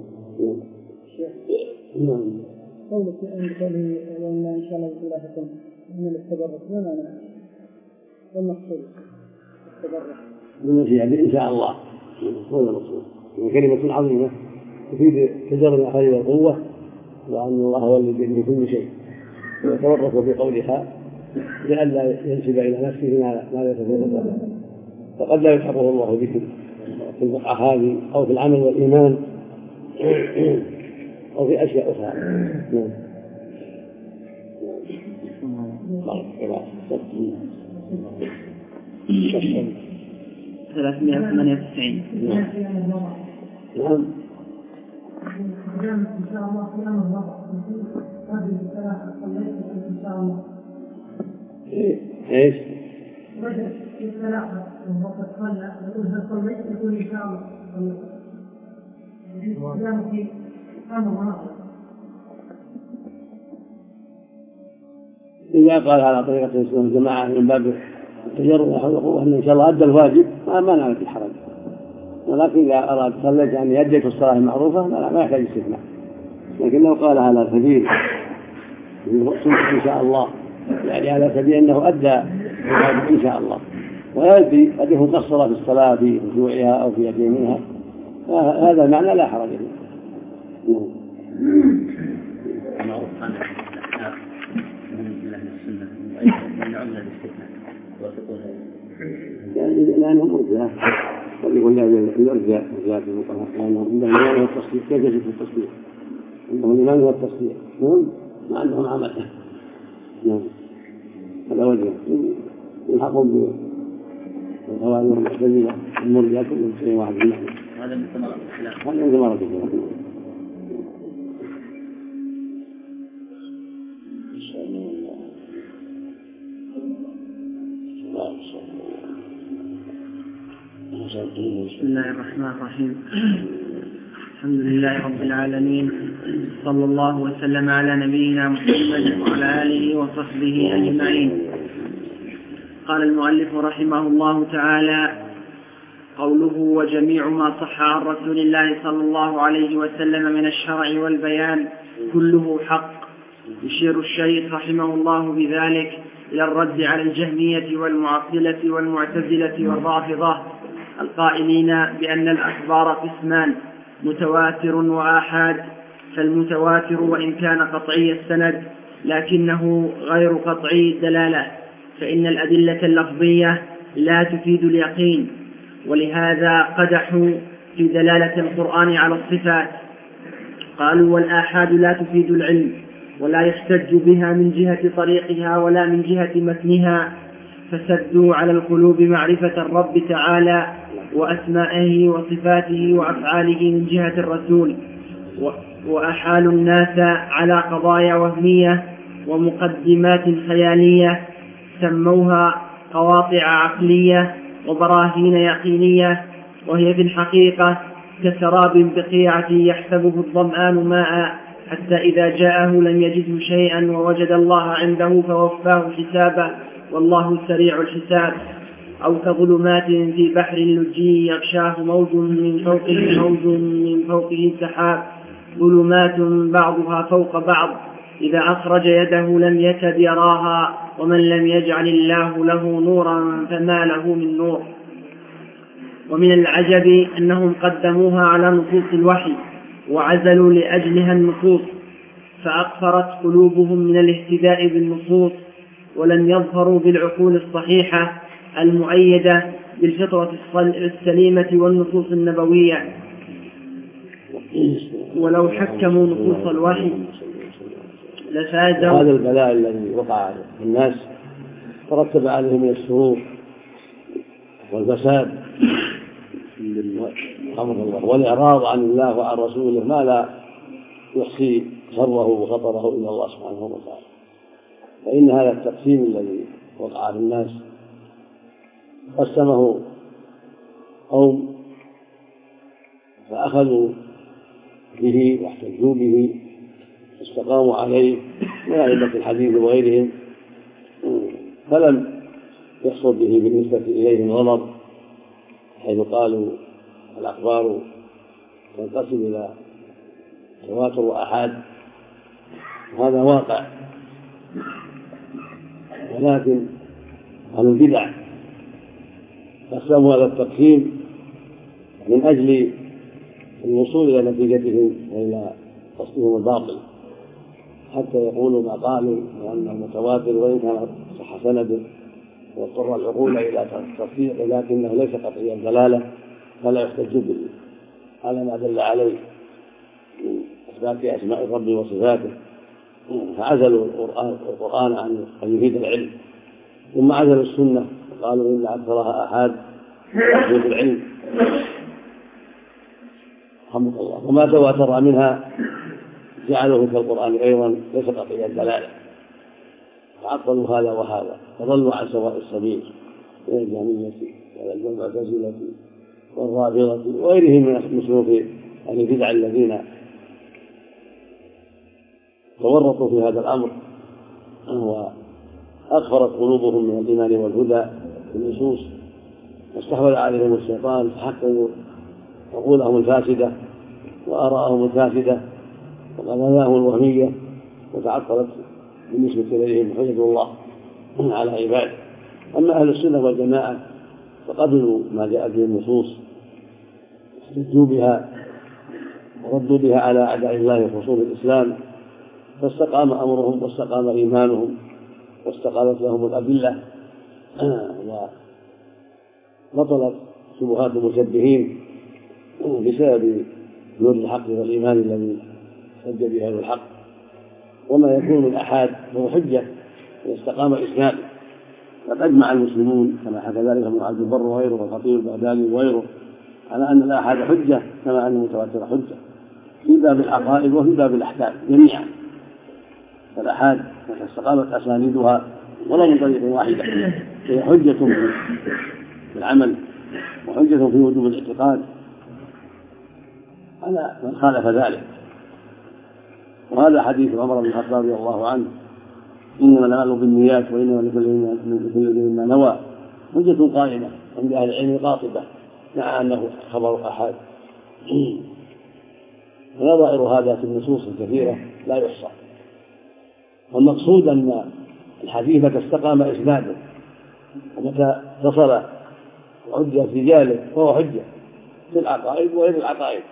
نعم. قولك أن قوله وإن إن شاء الله بسم حكم من الاستبرك ما معنى والمقصود التبرك بالمشيئة إن شاء الله هو المقصود. كلمة عظيمة تفيد تجرد الخير والقوة، وأن الله هو الذي يدرك كل شيء، ويتورط في قولها لئلا ينسب إلى نفسه ما ليس في قدرته، فقد لا يلحقه الله به في البقعة هذه أو في العمل والإيمان أو في أشياء أخرى. نعم. ثلاثمائة وثمانية وتسعين. نعم. إن شاء الله في أمر الله هذه الثلاثة صليت إن شاء الله. إيش؟ رجل في الثلاثة وقد صلى يقول هل صليت يقول إن شاء الله صليت. في أمر آخر. إذا قال على طريقة الإسلام الجماعة من باب التجرد والحول والقوة أن إن شاء الله أدى الواجب ما مانع في الحرج، ولكن إذا أراد صليت يعني يديك الصلاة المعروفة ما يحتاج استثناء. لكن لو قال على سبيل إن شاء الله يعني على سبيل أنه أدى الواجب إن شاء الله، ويدري قد يكون قصر في الصلاة في ركوعها أو في يدينها، هذا المعنى لا حرج فيه. معروف عن الأحناف من أهل السنة من عمل الاستثناء وتقول يعني لأنهم مرجئة، قد يقول لا الإرجاء إرجاء في المقامات، لأنهم عندهم الإيمان والتصديق. كيف يجب التصديق؟ عندهم الإيمان والتصديق ما عندهم عمل. نعم هذا وجه يلحقون بالخوارج والمعتزلة المرجئة كلهم شيء واحد منهم. هذا من ثمرات الخلاف. هذا من ثمرات الخلاف. بسم الله الرحمن الرحيم. الحمد لله رب العالمين، صلى الله وسلم على نبينا محمد وعلى آله وصحبه أجمعين. قال المؤلف رحمه الله تعالى: قوله وجميع ما صح عن رسول الله صلى الله عليه وسلم من الشرع والبيان كله حق. يشير الشيخ رحمه الله بذلك إلى الرد على الجهمية والمعطلة والمعتزلة والرافضة القائلين بأن الأخبار قسمان متواتر وآحاد. فالمتواتر وإن كان قطعي السند لكنه غير قطعي الدلالة، فإن الأدلة اللفظية لا تفيد اليقين، ولهذا قدحوا في دلالة القرآن على الصفات. قالوا والآحاد لا تفيد العلم ولا يحتج بها من جهة طريقها ولا من جهة متنها، فسدوا على القلوب معرفة الرب تعالى وأسمائه وصفاته وأفعاله من جهة الرسول، وأحالوا الناس على قضايا وهمية ومقدمات خيالية سموها قواطع عقلية وبراهين يقينية، وهي في الحقيقة كسراب بقيعة يحسبه الظمآن ماء حتى إذا جاءه لم يجده شيئا ووجد الله عنده فوفاه حسابه والله سريع الحساب. أو كظلمات في بحر لجي يغشاه موج من فوقه موج من فوقه سحاب، ظلمات بعضها فوق بعض إذا أخرج يده لم يكد يراها، ومن لم يجعل الله له نورا فما له من نور. ومن العجب أنهم قدموها على نصوص الوحي وعزلوا لأجلها النصوص، فأقفرت قلوبهم من الاهتداء بالنصوص، ولم يظفروا بالعقول الصحيحة المؤيدة بالفطرة السليمة والنصوص النبوية. ولو حكموا نصوص الوحي لفازوا. هذا البلاء الذي وقع في الناس ترتب عليه من الشرور والفساد والإعراض عن الله وعن رسوله ما لا يحصي شره وخطره إلا الله سبحانه وتعالى. فإن هذا التقسيم الذي وقع في الناس قسمه قوم فأخذوا به واحتجوا به واستقاموا عليه من أئمة الحديث وغيرهم، فلم يحصل به بالنسبة إليهم غضب، حيث قالوا الأخبار تنقسم إلى تواتر وآحاد، هذا واقع. ولكن أهل البدع قسموا هذا التقسيم من أجل الوصول إلى نتيجتهم وإلى قصدهم الباطل، حتى يقولوا ما قالوا وأنه متواتر وإن كان صح سنده واضطر العقول إلى تصديقه لكنه ليس قطعي الدلالة فلا يحتج به على ما دل عليه من إثبات أسماء الرب وصفاته، فعزلوا القرآن عن أن يفيد العلم، ثم عزلوا السنة وقالوا إن أكثرها آحاد يفيد العلم رحمك الله، وما تواتر منها جعلوه كالقرآن أيضا ليس قطعي الدلالة، فعطلوا هذا وهذا فضلوا عن سواء السبيل من الجهمية والمعتزلة والرافضة وغيرهم من المسلوك أهل البدع الذين تورطوا في هذا الأمر وأغفرت قلوبهم من الإيمان والهدى في النصوص، واستحوذ عليهم الشيطان فحكموا عقولهم الفاسدة وآراءهم الفاسدة وقضاياهم الوهمية، وتعطلت بالنسبة إليهم حجة الله على عباده. أما أهل السنة والجماعة فقبلوا ما جاء به النصوص، استدلوا بها وردوا بها على أعداء الله وخصوم الإسلام، فاستقام أمرهم واستقام إيمانهم واستقامت لهم الأدلة وبطلت شبهات المشبهين بسبب نور الحق والإيمان الذي حج به أهل الحق. وما يكون من أحد هو حجة إذا استقام إسناده، قد أجمع المسلمون كما حكى ذلك ابن عبد البر وغيره والخطيب البغدادي وغيره على أن الآحاد حجة كما أن المتواتر حجة في باب العقائد وفي باب الأحكام جميعا. فالآحاد إذا استقامت أسانيدها ولا من طريق واحدة هي حجة في العمل وحجة في وجوب الاعتقاد على من خالف ذلك. وهذا حديث عمر بن الخطاب رضي الله عنه إنما الأعمال بالنيات وإنما لكل امرئ ما نوى، حجة قائمة عند أهل العلم قاطبة مع أنه خبر أحد. ونظائر هذا في النصوص الكثيرة لا يحصى، والمقصود أن الحديث متى استقام إسناده ومتى اتصل وعد في رجاله فهو حجة في العقائد وغير العقائد،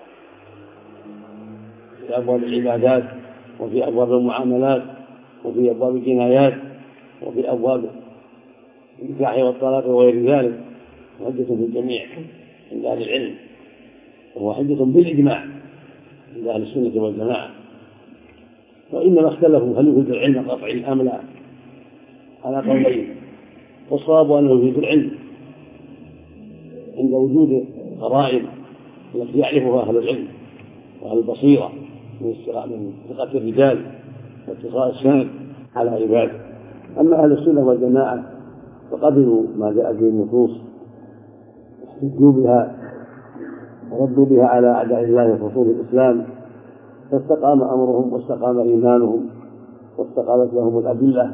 في أبواب العبادات وفي أبواب المعاملات وفي أبواب الجنايات وفي أبواب النكاح والطلاق وغير ذلك، حجة في الجميع عند أهل العلم، وهو حجة بالإجماع عند أهل السنة والجماعة. وإنما اختلفوا هل يفيد العلم قطعي أم لا على قولين، والصواب أنه يفيد العلم عند وجود قرائن التي يعرفها أهل العلم وأهل البصيرة من ثقة الرجال واتصال السند على عباده. أما أهل السنة والجماعة فقبلوا ما جاء به النصوص واحتجوا بها وردوا بها على أعداء الله في فصول الإسلام، فاستقام أمرهم واستقام إيمانهم واستقامت لهم الأدلة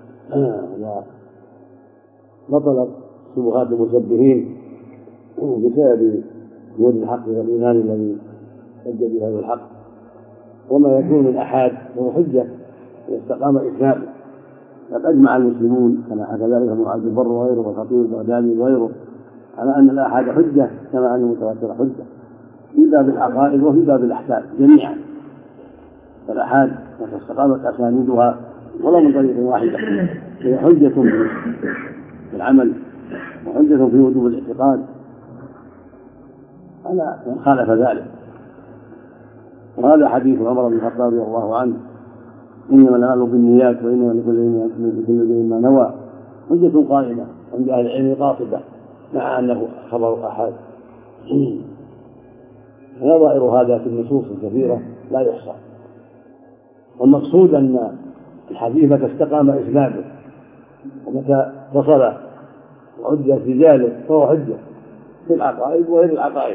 وبطلت شبهات المشبهين بسبب وجود الحق والإيمان الذي حج بهذا الحق. وما يكون من أحاد هو حجة واستقام إسناده. قد أجمع المسلمون كما حكى ذلك ابن عبد البر وغيره والخطيب البغدادي وغيره على أن الآحاد حجة كما أن المتواتر حجة في باب العقائد وفي باب الأحكام جميعا. فالآحاد استقامت أسانيدها ولا من طريق واحدة، هي حجة في العمل وحجة في وجوب الاعتقاد على من خالف ذلك. وهذا حديث عمر بن الخطاب رضي الله عنه إنما الأعمال بالنيات وإنما لكل امرئ ما نوى، حجة قائمة عند أهل العلم قاطبة مع أنه خبر أحد. نظائر هذا في النصوص الكثيرة لا يحصى، والمقصود أن الحديث متى استقام إسناده ومتى اتصل وعد في رجاله فهو حجة في العقائد وغير العقائد،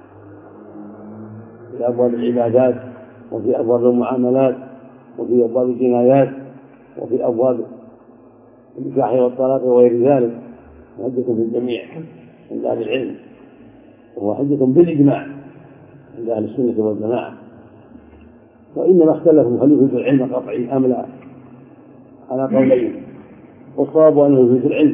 في أبواب العبادات وفي أبواب المعاملات وفي أبواب الجنايات وفي أبواب النكاح والطلاق وغير ذلك، حجة في الجميع عند أهل العلم، وهو حجة بالإجماع عند أهل السنة والجماعة. وإنما اختلفوا هل يفيد العلم قطعي أم لا على قولين، والصواب أنه يفيد العلم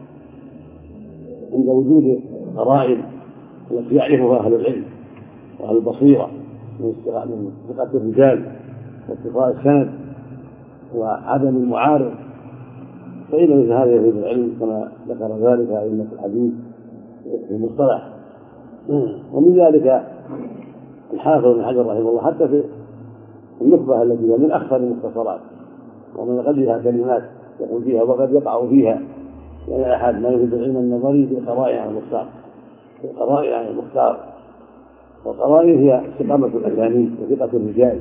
عند وجود قرائن التي يعرفها أهل العلم وأهل البصيرة من ثقة الرجال واتصال السند وعدم المعارض، فإن مثل هذا يفيد العلم كما ذكر ذلك أئمة الحديث في المصطلح. ومن ذلك الحافظ بن حجر رحمه الله حتى في النخبة التي هي من أخطر المختصرات ومن قدرها كلمات يقول فيها وقد يقع فيها، يعني أحد ما يفيد العلم النظري في القرائن عن المختار، في القرائن عن المختار. والقرائن هي استقامة الأسانيد وثقة الرجال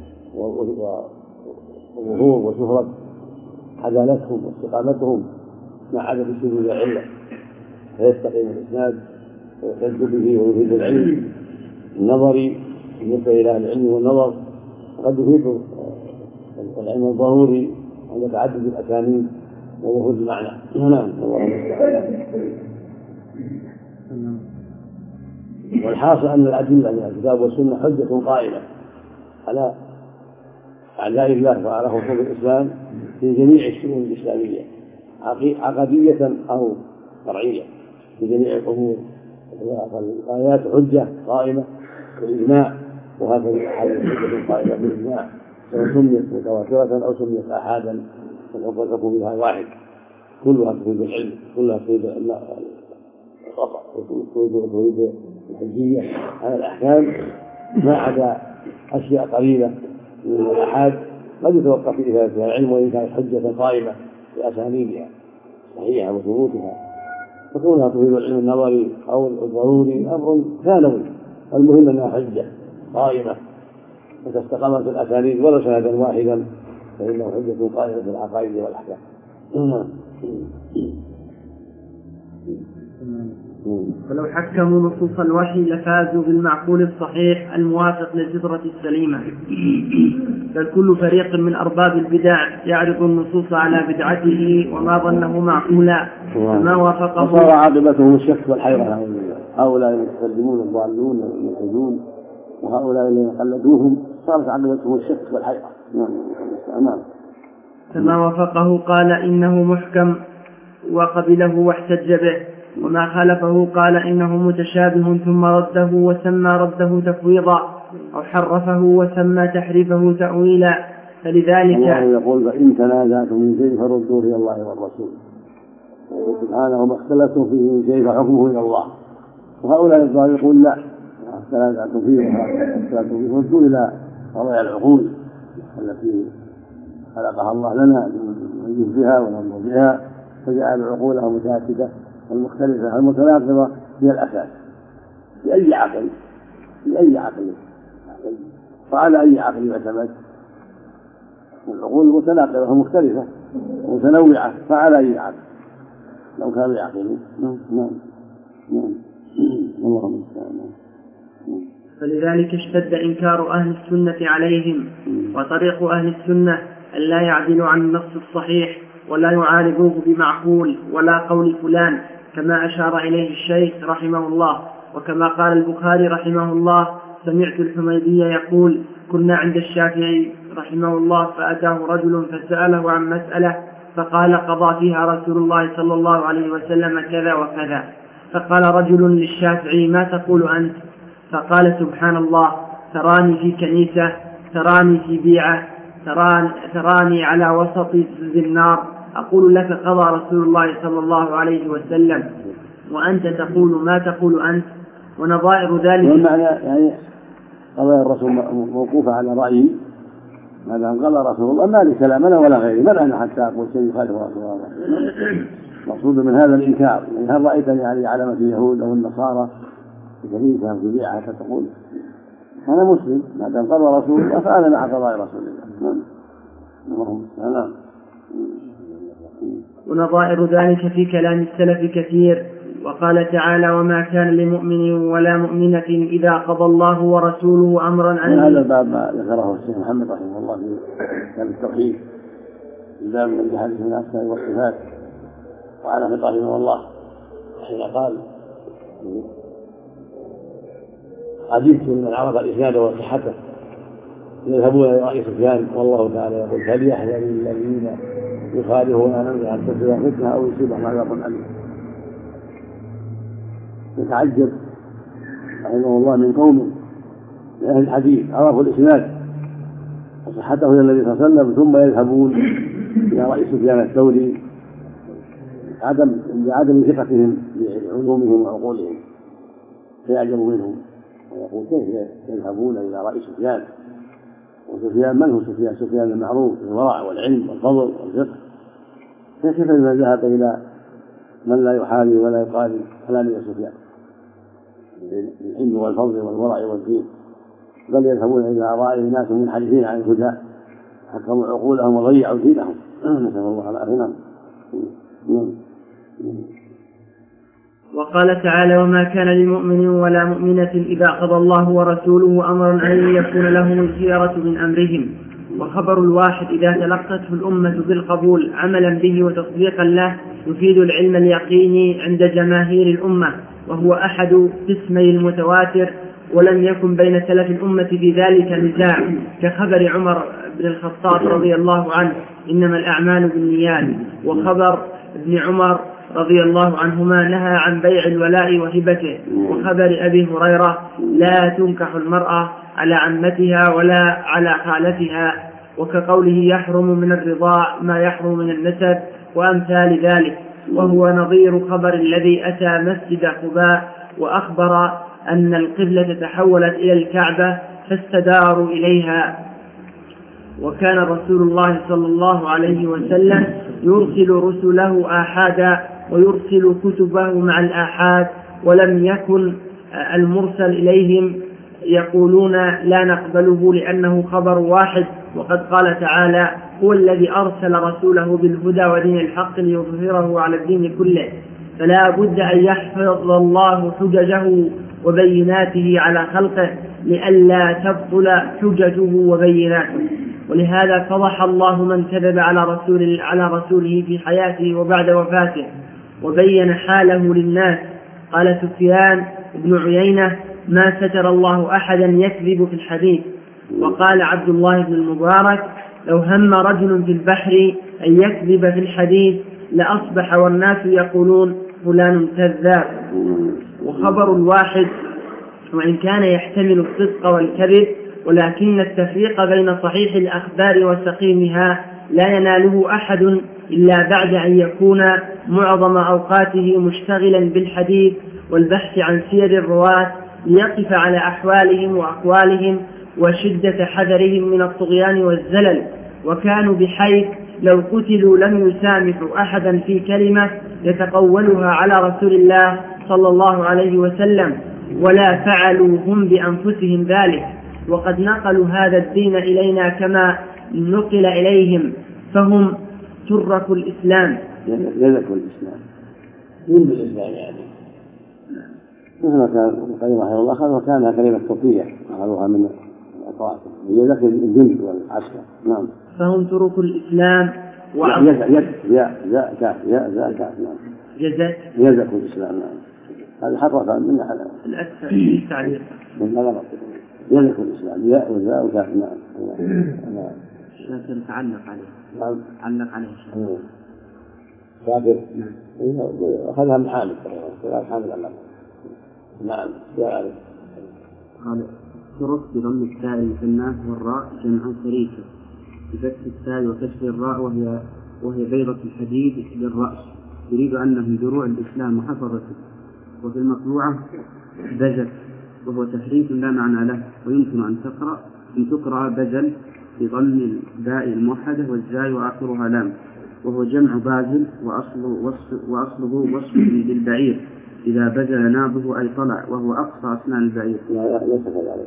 وظهور وشهرة عدالتهم واستقامتهم مع عدم شذوذ العلة، فيستقيم الإسناد ويحتج به ويفيد العلم النظري بالنسبة إلى أهل العلم والنظر، وقد يفيد العلم الضروري عند تعدد الأسانيد وظهور المعنى. نعم الله المستعان. والحاصل أن الأدلة من الكتاب والسنة حجة قائمة على أعداء الله وعلى خصوم الإسلام في جميع الشؤون الإسلامية عقدية أو شرعية في جميع الأمور. الآيات حجة قائمة بالإجماع، وهكذا الأحاديث حجة قائمة بالإجماع، سواء سميت متواترة أو سميت أحادا فالأفضل تكون بها واحد، كلها تفيد العلم، كلها تفيد القطع وتفيد الحجية على الأحكام، ما عدا أشياء قليلة من الأحاد قد يتوقف في إفادتها العلم وإن كانت حجة قائمة بأسانيدها صحيحة وثبوتها، فكونها تفيد العلم النظري أو الضروري أمر ثانوي، المهم أنها حجة قائمة وتستقامت الأسانيد ولو سندا واحدا فإنه حجة قائمة في العقائد والأحكام. فلو حكموا نصوص الوحي لفازوا بالمعقول الصحيح الموافق للفطرة السليمة، بل كل فريق من أرباب البدع يعرض النصوص على بدعته وما ظنه معقولا فما وافقه، وصار عاقبتهم الشك والحيرة. هؤلاء المتكلمون الضالون والملحدون وهؤلاء الذين قلدوهم صارت عاقبتهم الشك والحيرة. نعم. فما وافقه قال إنه محكم وقبله واحتج به، وما خالفه قال إنه متشابه ثم رده وسمى رده تفويضا، أو حرفه وسمى تحريفه تأويلا. فلذلك الله يقول فإن تنازعتم من شيء فردوه إلى الله والرسول، سبحانه ما اختلفتم فيه من شيء فحكمه إلى الله. وهؤلاء الظاهر يقول لا، ما تنازعتم فيه واختلفتم فيه فردوه إلى قضايا العقول التي خلقها الله لنا نجوز بها وننظر بها، فجعل عقولها متاكدة المختلفة المتناقضة هي الأساس لأي عقل لأي عقل فعلى أي عقل يعتمد. العقول متناقضة ومختلفة ومتنوعة فعلى أي عقل لو كانوا يعقلون. نعم نعم نعم اللهم المستعان. فلذلك اشتد إنكار أهل السنة عليهم، وطريق أهل السنة أن لا يعدلوا عن النص الصحيح ولا يعارضوه بمعقول ولا قول فلان، كما أشار إليه الشيخ رحمه الله. وكما قال البخاري رحمه الله: سمعت الحميدي يقول: كنا عند الشافعي رحمه الله فأتاه رجل فسأله عن مسألة فقال: قضى فيها رسول الله صلى الله عليه وسلم كذا وكذا. فقال رجل للشافعي: ما تقول أنت؟ فقال: سبحان الله، تراني في كنيسة، تراني في بيعة، تراني, تراني على وسط النار، أقول لك قضى رسول الله صلى الله عليه وسلم، وأنت تقول ما تقول أنت. ونظائر ذلك والمعنى يعني قضايا الرسول موقوفة على رأيه، ما دام قال رسول الله ما لي كلام أنا ولا غيري، من أنا حتى أقول شيء يخالف رسول الله. مقصود من هذا الإنكار، يعني هل رأيتني يعني علامة اليهود أو النصارى في كنيسة في بيعة فتقول أنا مسلم؟ ما دام قال رسول الله فأنا مع قضاء رسول الله. اللهم السلام. ونظائر ذلك في كلام السلف كثير. وقال تعالى: وما كان لمؤمن ولا مؤمنة إذا قضى الله ورسوله أمرا أن. هذا الباب ما ذكره الشيخ محمد رحمه الله في كتاب التوحيد، الباب من الحديث من الأسماء والصفات، وعلى خطابه رحمه الله حين قال: عجبت من عرف الإسناد وصحته يذهبون إلى رأي سفيان، والله تعالى يقول: فليحذر الذين يخالفون عن أمره أن تصيبهم فتنة أو يصيبهم عذاب أليم. يتعجب رحمه الله من قوم من أهل الحديث عرفوا الإسناد وصحته إلى النبي صلى الله عليه وسلم ثم يذهبون إلى رأي سفيان الثوري عدم لعدم ثقتهم بعلومهم وعقولهم، فيعجب منهم ويقول: كيف يذهبون إلى رأي سفيان؟ وسفيان من هو سفيان؟ سفيان المعروف بالورع والعلم والفضل والفقه، كيف إذا ذهب إلى من لا يحارب ولا يقارب كلام سفيان بالعلم والفضل والورع والدين؟ بل يذهبون إلى آراء ناس منحرفين عن الهدى حكموا عقولهم وضيعوا دينهم. نسأل الله العافية. وقال تعالى: وما كان لمؤمن ولا مؤمنة إذا قضى الله ورسوله أمرا أن يكون لهم الخيرة من أمرهم. وخبر الواحد إذا تلقته الأمة بالقبول عملا به وتصديقا له يفيد العلم اليقيني عند جماهير الأمة، وهو أحد قسمي المتواتر، ولم يكن بين سلف الأمة في ذلك نزاع، كخبر عمر بن الخطاب رضي الله عنه: إنما الأعمال بالنيات، وخبر ابن عمر رضي الله عنهما نهى عن بيع الولاء وهبته، وخبر أبي هريرة: لا تنكح المرأة على عمتها ولا على خالتها، وكقوله: يحرم من الرضاع ما يحرم من النسب، وأمثال ذلك. وهو نظير خبر الذي أتى مسجد قباء وأخبر أن القبلة تحولت إلى الكعبة فاستداروا إليها. وكان رسول الله صلى الله عليه وسلم يرسل رسله آحادا ويرسل كتبه مع الآحاد، ولم يكن المرسل إليهم يقولون لا نقبله لأنه خبر واحد. وقد قال تعالى: هو الذي أرسل رسوله بالهدى ودين الحق ليظهره على الدين كله. فلا بد أن يحفظ الله حججه وبيناته على خلقه لئلا تبطل حججه وبيناته. ولهذا فضح الله من كذب على رسول على رسوله في حياته وبعد وفاته، وبين حاله للناس. قال سفيان بن عيينة: ما ستر الله أحدا يكذب في الحديث. وقال عبد الله بن المبارك: لو هم رجل في البحر أن يكذب في الحديث لأصبح والناس يقولون فلان كذاب. وخبر الواحد وإن كان يحتمل الصدق والكذب، ولكن التفريق بين صحيح الأخبار وسقيمها لا يناله أحد إلا بعد أن يكون معظم أوقاته مشتغلا بالحديث والبحث عن سير الرواة ليقف على أحوالهم وأقوالهم وشدة حذرهم من الطغيان والزلل، وكانوا بحيث لو قتلوا لم يسامحوا أحدا في كلمة يتقولها على رسول الله صلى الله عليه وسلم، ولا فعلوا هم بأنفسهم ذلك، وقد نقلوا هذا الدين إلينا كما نقل إليهم، فهم تركوا الإسلام. يذكوا الإسلام من بالإسلام يعني مثل كان القيم رحمه الله أخذ وكانها كلمة توقيع أخذوها من الأطراف يذكوا الجند والعسكر. نعم. فهم تركوا الإسلام وعصوا يذ يا يا كاف يا ذا كاف. نعم. جزت يذكوا الإسلام. نعم. هذا حرف من أحد الأكثر في التعليق من هذا يذكوا الإسلام يا وذا وكاف. نعم. نعم. لكن تعلق عليه. نعم. علق عليه شيء. كافر. أخذها من حامد. قال حامد الله. نعم. يا قال شرط بضم التاء في الناس والراء جمع شريكه بفتح التاء وكسر الراء وهي وهي بيضة الحديد للرأس، يريد أنه دروع الإسلام وحفظته. وفي المطبوعة بجل وهو تحريف لا معنى له، ويمكن أن تقرأ أن تقرأ بجل بضم الباء الموحدة والزاي وآخرها لام، وهو جمع بازل وأصله وصف وأصله وصف للبعير إذا بزل نابه أي طلع، وهو أقصى أسنان البعير. لا ليس كذلك.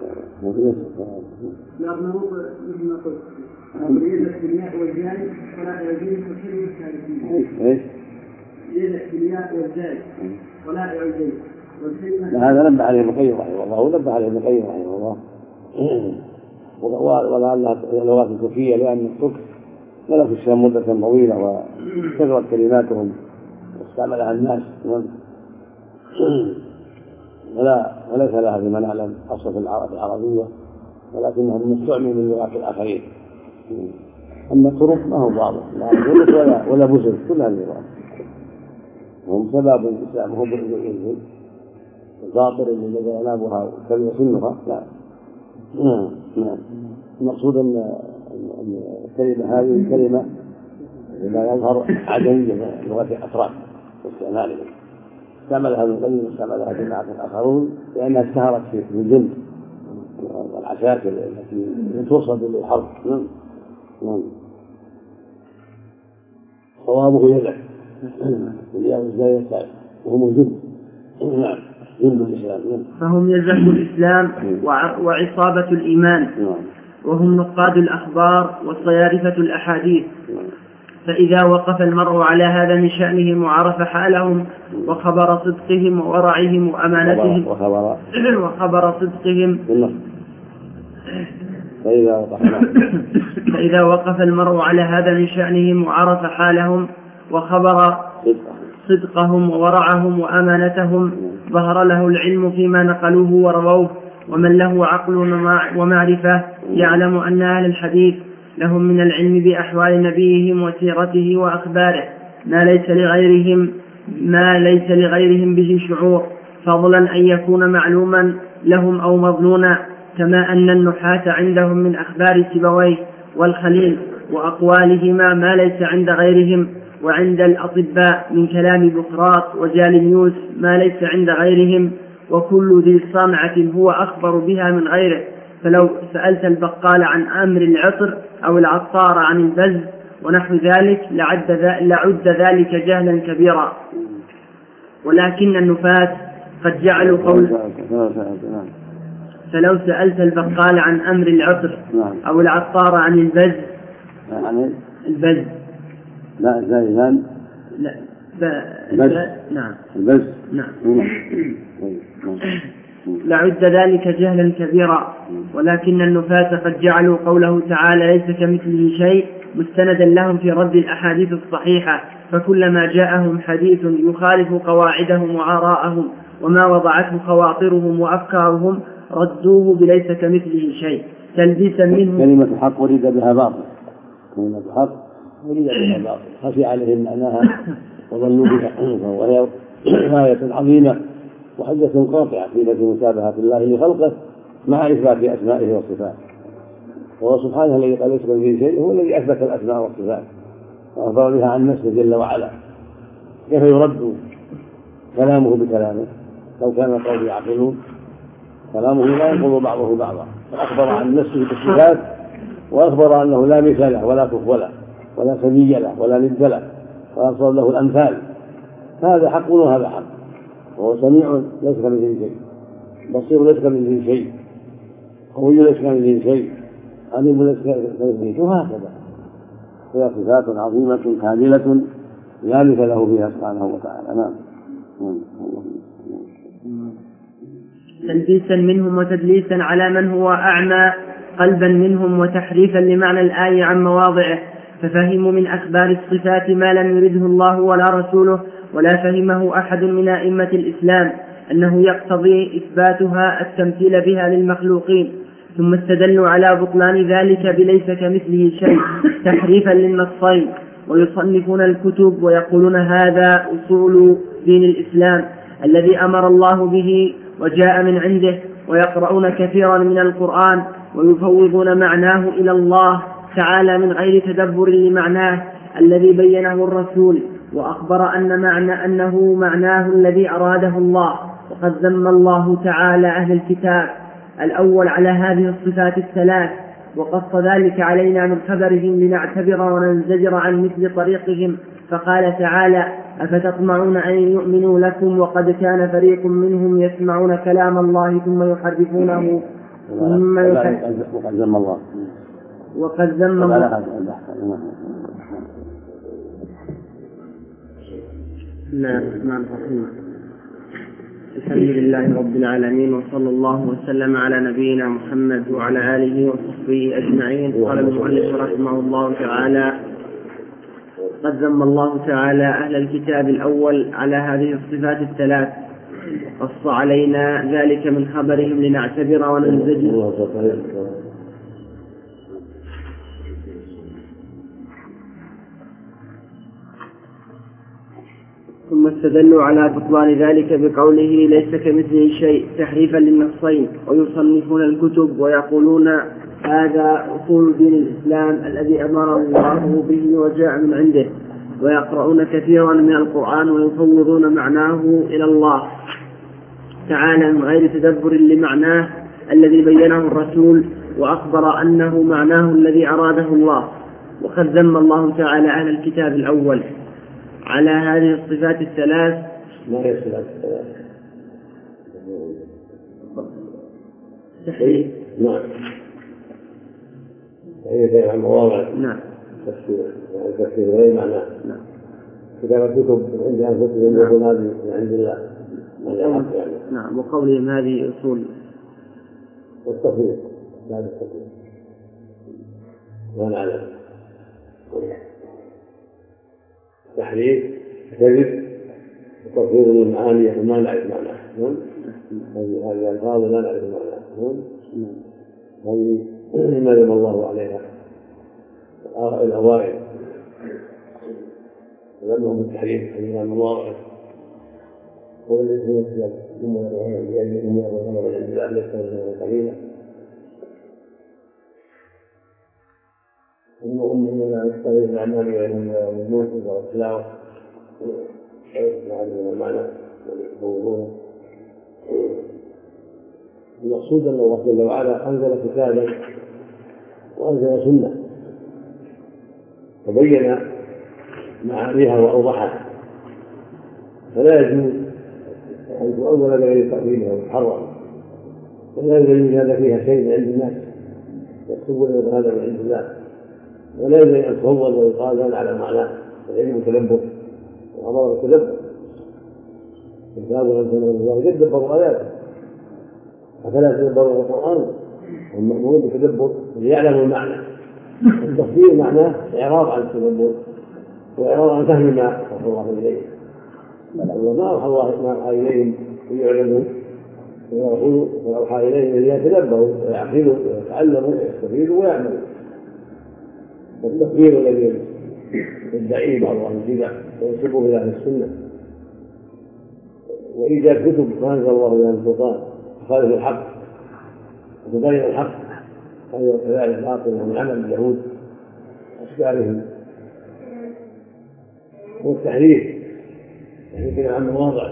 لأنه مثل ما قلت يدك بالياء والزاي ولا يعجين كثير الثالثين. إيش؟ يدك بالياء والزاي ولا يعجين. هذا نبه عليه ابن القيم رحمه الله ونبه عليه ابن القيم رحمه الله ولعلها لغات الكوفية لأن الترك ملكوا الشام مدة طويلة وكثرت كلماتهم واستعملها الناس ولا وليس لها بما نعلم أصل في العربية، ولكنها من استعمل من لغات الآخرين. أما الطرق ما هو واضح لا غلط ولا ولا بزر كلها اللغات هم سبب الإسلام هم بالإنجيل الباطل الذي ينابها وكلمة سنها. لا نعم نعم المقصود أن الكلمة هذه الكلمة لا يظهر عدمية من لغة الأتراك واستعمالها. استعملها ابن القيم واستعملها جماعة آخرون لأنها اشتهرت في الجند والعساكر التي توصل للحرب. نعم نعم صوابه يدك والياء والزاي والساء وهم الجند. نعم جند الإسلام. فهم يزهدوا الإسلام وعصابة الإيمان، وهم نقاد الأخبار وصيارفة الأحاديث. فإذا وقف المرء على هذا من شأنهم وعرف حالهم وخبر صدقهم وورعهم وأمانتهم وخبر, وخبر صدقهم فإذا وقف, فإذا وقف المرء على هذا من شأنهم وعرف حالهم وخبر صدقهم وورعهم وأمانتهم ظهر له العلم فيما نقلوه ورووه. ومن له عقل ومعرفة يعلم أن أهل الحديث لهم من العلم بأحوال نبيهم وسيرته وأخباره ما ليس لغيرهم ما ليس لغيرهم به شعور، فضلا أن يكون معلوما لهم أو مظنونا، كما أن النحاة عندهم من أخبار سيبويه والخليل وأقوالهما ما ليس عند غيرهم، وعند الأطباء من كلام بقراط وجالينيوس ما ليس عند غيرهم، وكل ذي صنعة هو أخبر بها من غيره. فلو سألت البقال عن أمر العطر أو العطار عن البز ونحو ذلك لعد, لعد ذلك جهلا كبيرا. ولكن النفاة قد جعلوا قول فلو سألت البقال عن أمر العطر أو العطار عن البز البز لا زيان لا البز نعم البز نعم لعد ذلك جهلا كبيرا. ولكن النفاة قد جعلوا قوله تعالى ليس كمثله شيء مستندا لهم في رد الأحاديث الصحيحة، فكلما جاءهم حديث يخالف قواعدهم وآراءهم وما وضعته خواطرهم وأفكارهم ردوه بليس كمثله شيء تلبيسا منه. كلمة حق ورد بها باطل، كلمة حق ولذا الباطل خفي عليهم معناها وظنوا بها، وهي آية عظيمة وحجة قاطعة في نفي مشابهة الله لخلقه مع إثبات أسمائه وصفاته. وهو سبحانه الذي قال ليس كمثله شيء هو الذي أثبت الأسماء والصفات وأخبر بها عن نفسه جل وعلا. كيف يرد كلامه بكلامه؟ لو كان القوم يعقلون كلامه لا ينقض بعضه بعضا، فأخبر عن نفسه بالصفات وأخبر أنه لا مثل له ولا كفو له ولا سمي له ولا ند له وأصل له الأمثال. هذا حق وهذا حق، وهو سميع ليس كمثله شيء، بصير ليس كمثله شيء، قوي ليس كمثله شيء، عليم ليس كمثله شيء، وهكذا. هي صفات عظيمة كاملة لا مثل له فيها سبحانه وتعالى. نعم. تلبيسا منهم وتدليسا على من هو أعمى قلبا منهم، وتحريفا لمعنى الآية عن مواضعه، ففهموا من أخبار الصفات ما لم يرده الله ولا رسوله ولا فهمه أحد من أئمة الإسلام، أنه يقتضي إثباتها التمثيل بها للمخلوقين، ثم استدلوا على بطلان ذلك بليس كمثله شيء تحريفا للنصين، ويصنفون الكتب ويقولون هذا أصول دين الإسلام الذي أمر الله به وجاء من عنده، ويقرؤون كثيرا من القرآن ويفوضون معناه إلى الله تعالى من غير تدبر لمعناه الذي بينه الرسول، وأخبر أن معنى أنه معناه الذي أراده الله. وقد ذم الله تعالى أهل الكتاب الأول على هذه الصفات الثلاث، وقص ذلك علينا من خبرهم لنعتبر وننزجر عن مثل طريقهم، فقال تعالى: أفتطمعون أن يؤمنوا لكم وقد كان فريق منهم يسمعون كلام الله ثم يحرفونه ثم يحرفونه وقد ذم الله وقد ذم الله نعم. الحمد لله رب العالمين، وصلى الله وسلم على نبينا محمد وعلى آله وصحبه أجمعين. قال المؤلف رحمه الله تعالى: قد ذم الله تعالى أهل الكتاب الأول على هذه الصفات الثلاث، قص علينا ذلك من خبرهم لنعتبر وننزجر ثم استدلوا على بطلان ذلك بقوله ليس كمثله شيء تحريفا للنصين، ويصنفون الكتب ويقولون هذا أصول دين الإسلام الذي أمر الله به وجاء من عنده، ويقرؤون كثيرا من القرآن ويفوضون معناه إلى الله تعالى من غير تدبر لمعناه الذي بينه الرسول، وأخبر أنه معناه الذي أراده الله. وقد ذم الله تعالى أهل الكتاب الأول على هذه الصفات الثلاث. ما هي الصفات الثلاث؟ تحريف. نعم. هي عن مواضع. نعم. تفسير تفسير غير معناه. نعم. كتاب الكتب عند أنفسهم يقول هذه من عند الله. يعني. نعم. وقولهم هذه أصول. والتفسير بعد التفسير. وأنا أعلم. تحريف كذب وتفسير المعاني وما نعرف معناه. هذه هذه الألفاظ لا نعرف معناها. هذه ما ذم الله عليها الأوائل، ذمهم بالتحريف حديث عن مواضعه، والذي هو الكتاب ثم يدعون بأيديهم ويأخذون بالله ليس منهم قليلا. وأمهم لا يستطيع الأعمال ويهم الموت والتلاوة ويعلمون المعنى ويفوضونه. المقصود أن الله جل وعلا أنزل كتابا وأنزل سنة وبين معانيها وأوضحها، فلا يجوز أن تؤول بغير تأويلها وتحرم، ولا يجوز أن يزاد فيها شيء من عند الناس يكتبون هذا من عند الله، ولا يجوز أن تفوض ويقال هذا على معناه. العلم تدبر وأمر بالتدبر، كتاب أنزله الله يدبر آياته، أفلا تدبروا القرآن؟ والمأمور بالتدبر ليعلموا المعنى. التفسير معناه إعراض عن التدبر وإعراض عن فهم ما أوحى الله إليه. ما أوحى الله ما أوحى إليهم ليعلموا ويقولوا وأوحى إليهم ليتدبروا ويعقلوا ويتعلموا ويستفيدوا ويعملوا. التفسير الذي يدعيه بعض أهل البدع وينسبه إلى أهل السنة، وإيجاد كتب ما أنزل الله بها من سلطان تخالف الحق وتبين الحق هذا كذلك باطل من عمل اليهود وأشباههم، والتحريف يحدث عن مواضع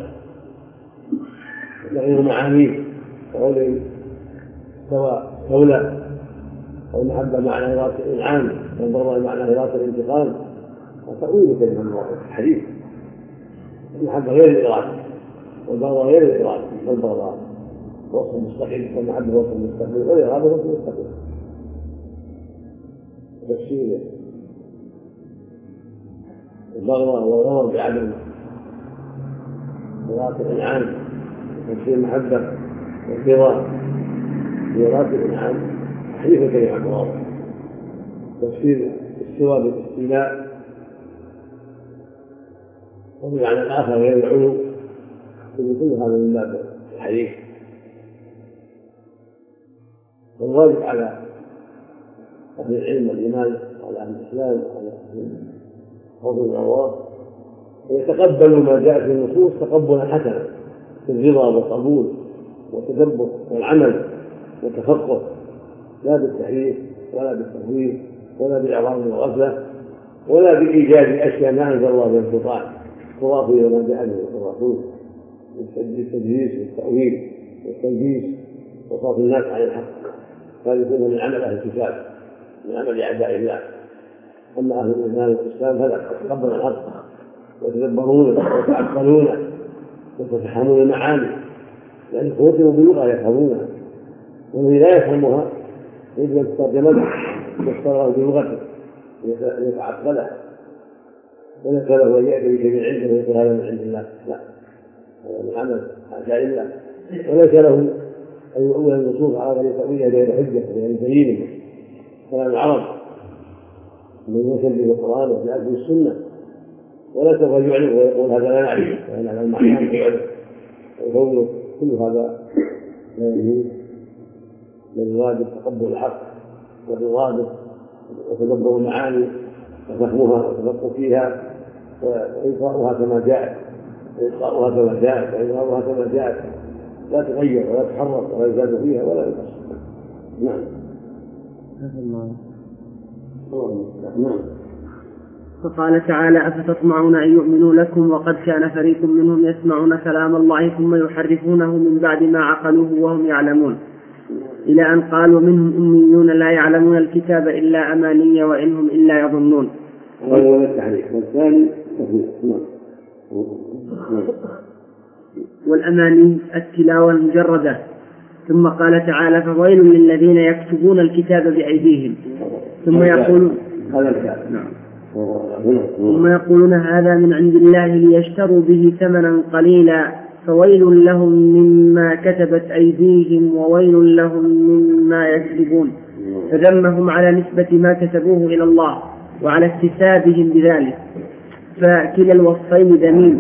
تغيير معانيه وقوله سواء دولة أو محبة معنى إرادة الإنعام والبغضاء معنى إرادة الانتقام، وتأويل كلمة المواضع الحديث. المحبة غير الإرادة والبغضاء غير الإرادة والبغضاء وصف مستقيم، والمحبة وصف مستقيم والإرادة وصف مستقيم. تفسير البغضاء والغضب بعدم إرادة الإنعام، تفسير المحبة والرضا بإرادة الإنعام تحريف كلمة عن مواضع، تفسير السوى بالاستيلاء وبمعنى الآخر غير العلو، كل هذا من باب الحديث. والواجب على أهل العلم والإيمان وعلى أهل الإسلام وعلى أهل خوف الله أن يتقبلوا ما جاء في النصوص تقبلا حسنا في الرضا والقبول والتدبر والعمل والتفقه، لا بالتحريف ولا بالتهويل ولا بالإعراض والغفلة ولا بإيجاد أشياء ما أنزل الله بها سلطان تضاف إلى ما جاء به الرسول بالتدليس والتأويل والتلبيس وصرف الناس عن الحق. هذا يكون من عمل أهل الكتاب من عمل أعداء الله. أما أهل الإيمان والإسلام فلا يتقبلون الحق ويتدبرون ويتعقلون ويتفهمون المعاني، لأن خوتموا بلغة يفهمونها، والذي لا يفهمها يجب أن تترجم له ويختاره بلغته ليتعقلها، وليس له أن يأتي بشيء من عنده ويقول هذا من عند الله، لا، هذا من عمل أعداء الله. وليس له أن يؤول النصوص على غير تأويلها غير حجة غير دليل. كلام العرب من يسلم بالقرآن وجاء به السنة، ولا سوف يعلم ويقول هذا لا نعرف وإن هذا المعنى يعلم ويقول كل هذا لا يجوز، بل الواجب تقبل الحق والواجب وتدبر المعاني وفهمها والتفقه فيها وإلقاؤها كما جاءت وإلقاؤها كما جاءت وإظهارها كما جاءت، لا تغير ولا تحرك ولا يزاد فيها ولا ينقص. نعم. نعم. فقال تعالى: أفتطمعون أن يؤمنوا لكم وقد كان فريق منهم يسمعون كلام الله ثم يحرفونه من بعد ما عقلوه وهم يعلمون، إلى أن قالوا منهم أميون لا يعلمون الكتاب إلا أماني وإنهم إلا يظنون. والأماني التلاوة المجردة. ثم قال تعالى: فويل للذين يكتبون الكتاب بأيديهم ثم يقولون ثم يقولون هذا من عند الله ليشتروا به ثمنا قليلا فويل لهم مما كتبت أيديهم وويل لهم مما يكسبون. فذمهم على نسبة ما كسبوه إلى الله وعلى اكتسابهم بذلك، فكلا الوصفين ذميم.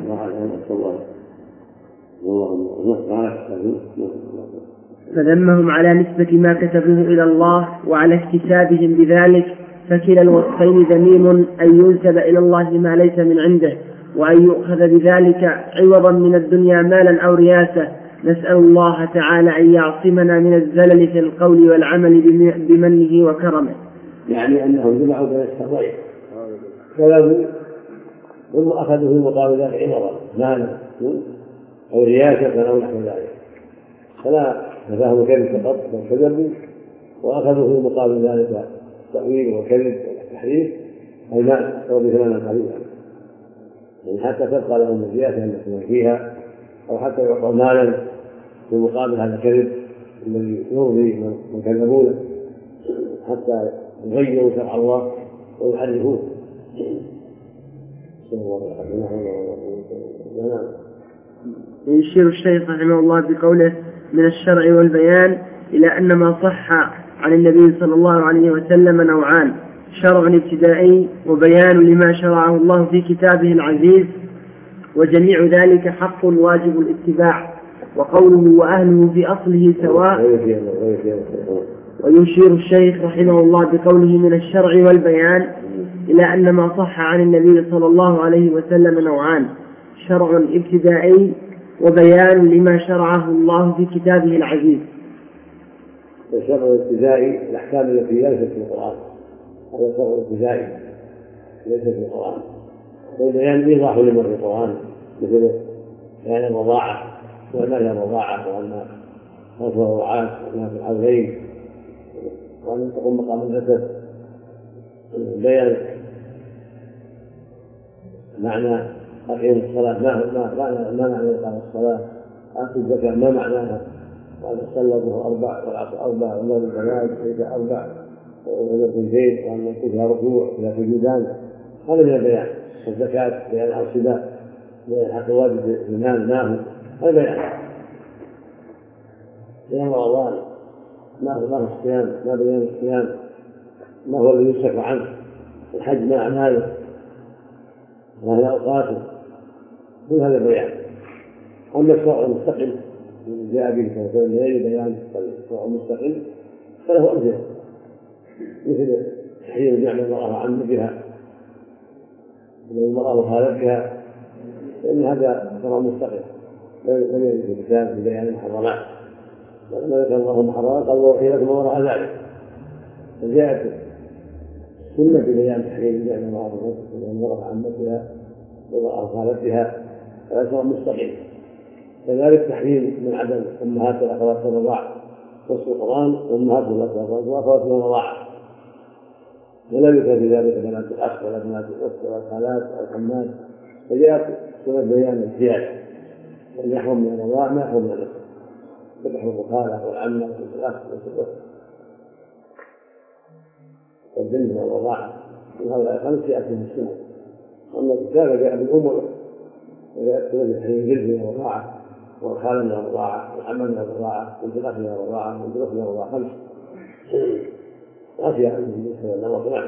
فذمهم على نسبة ما كتبوه إلى الله وعلى اكتسابهم بذلك، فكلا الوصفين ذميم، أن ينسب إلى الله ما ليس من عنده وأن يؤخذ بذلك عوضا من الدنيا مالا أو رياسة. نسأل الله تعالى أن يعصمنا من الزلل في القول والعمل بمنه وكرمه. يعني أنهم جمعوا بين الشرين كلامه ثم أخذوا في مقابل ذلك عوضا مالا أو رياسة أو نحو ذلك، فلا تفاهموا كذب فقط بل كذبوا وأخذوا في مقابل ذلك تأويل وكذب وتحريف أي ما أو بثمانا قليلا، يعني حتى تبقى لهم الرياسة التي فيها أو حتى يعطوا مالا في مقابل هذا الكذب الذي يرضي من كذبونه حتى يغيروا شرع الله ويحرفوه. يشير الشيخ رحمه الله بقوله من الشرع والبيان إلى أن ما صح عن النبي صلى الله عليه وسلم نوعان: شرع ابتدائي وبيان لما شرعه الله في كتابه العزيز، وجميع ذلك حق واجب الاتباع. وقوله وأهله في أصله سواء ويشير الشيخ رحمه الله بقوله من الشرع والبيان إلى أن ما صح عن النبي صلى الله عليه وسلم نوعان: شرع ابتدائي وبيان لما شرعه الله في كتابه العزيز. الشرع الابتدائي الأحكام التي ليست في القرآن، هذا الشرع الابتدائي ليس في القرآن، والبيان إيضاح لما في القرآن، مثل بيان الرضاعة وأن هي الرضاعة وأن خلف الرعاة وأنها في الحولين وأن تقوم مقام الجسد، بيان معنى أقيم الصلاة ما ما ما معنى إقام الصلاة، آتوا الزكاة ما معناها، وأن الصلاة له أربع والعصر أربع والنوم ثلاث والعشاء أربع والفجر اثنتين وأن يكون فيها ركوع فيها سجودان، هذا من البيان. والزكاة بيان الأرصدة بيان حق الواجب المال ما هو، هذا بيان. بيان رمضان ما هو ما هو الصيام، ما بيان الصيام، ما هو الذي يمسك عنه، الحج ما أعماله، ما هي أوقاته، كل هذا بيان. أما الشرع المستقل من جاء به كما من غير بيان الشرع المستقل فله أمثلة، مثل تحريم نعم المرأة عن بها من المرأة وخالفها، لأن هذا شرع مستقل لم يرد في الكتاب ببيان المحرمات، ولما ذكر الله المحرمات قال وحي لكم وراء ذلك، فجاءت السنة ببيان تحريم نعم المرأة عن بها والمرأة وخالفها، هذا شرع مستقل. كذلك تحريم من عدم أمهات الأخوات في الرضاعة، نص القرآن أمهات الأخوات وأخوات في الرضاعة، ولا يذكر في ذلك بنات الأخ ولا بنات الأخت ولا الخالات ولا الحمات، فجاءت سنة بيان الزيادة، أن يحرم من الرضاعة ما يحرم من الأخت، فتحرم الخالة والعمة والأخ والأخت والبنت من الرضاعة، من هؤلاء خمس يأتي في السنة. أما الكتاب جاء بالأم والأخت، وجاءت سنة تحريم الجد من الرضاعة والخالة من الرضاعة والعمة من الرضاعة والبنت من الرضاعة والبنت من الرضاعة، خمس أشياء بالنسبة للنظر.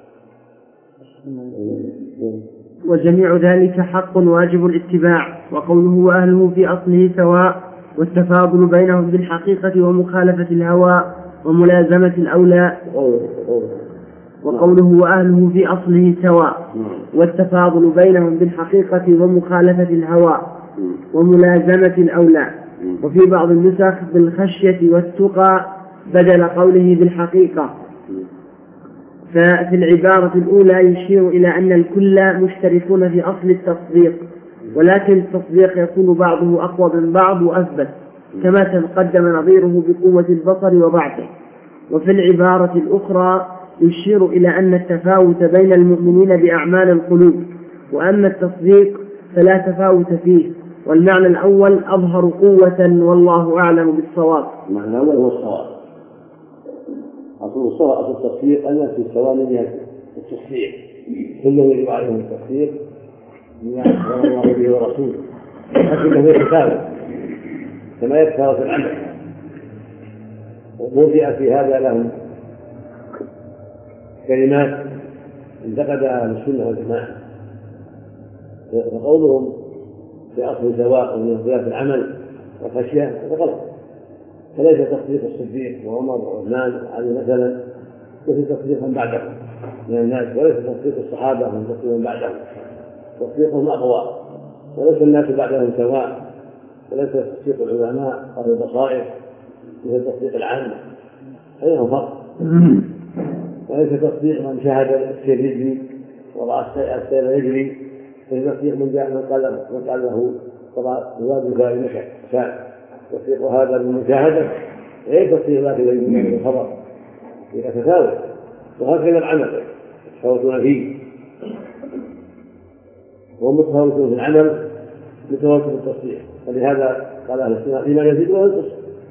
وجميع ذلك حق واجب الاتباع. وقوله وأهله في أصله سواء، والتفاضل بينهم بالحقيقة ومخالفة الهوى وملازمة الأولى. وقوله وأهله في أصله سواء، والتفاضل بينهم بالحقيقة ومخالفة الهوى وملازمة الأولى. وفي بعض النسخ بالخشية والتقى بدل قوله بالحقيقة. ففي العبارة الأولى يشير إلى أن الكل مشتركون في أصل التصديق، ولكن التصديق يكون بعضه أقوى من بعض وأثبت، كما تقدم نظيره بقوة البصر وضعفه. وفي العبارة الأخرى يشير إلى أن التفاوت بين المؤمنين بأعمال القلوب، وأما التصديق فلا تفاوت فيه. والمعنى الأول أظهر قوة والله أعلم بالصواب. المعنى الأول هو الصواب. أصل الصواب أصل التصديق أن في السواء من جهة التصديق، كلهم يجب عليهم التصديق بما أخبر الله به ورسوله، لكنه يتفاوت كما يتفاوت العمل. ووضع في هذا لهم كلمات انتقدها أهل السنة والجماعة، فقولهم في أصل سواء ومن اختلاف العمل والخشية هذا غلط. فليس تصديق الصديق وعمر وعثمان وعلي مثلا ليس تصديقا بعدهم من الناس، وليس تصديق الصحابة من تصديقا بعدهم، تصديقهم أقوى. وليس الناس بعدهم سواء، وليس تصديق العلماء أهل البصائر مثل تصديق العامة، بينهم فرق. وليس تصديق من شاهد السير يجري ورأى السير يجري، فهي تصديق من جاء من قال له طبعا الواجب كان مكان، تصديق هذا بالمشاهدة غير تصديق ذاك الذي من الخبر، يتفاوت. وهكذا العمل يتفاوتون فيه، ومتفاوتون في العمل متفاوتون في التصديق. فلهذا قال أهل السنة الإيمان يزيد وينقص،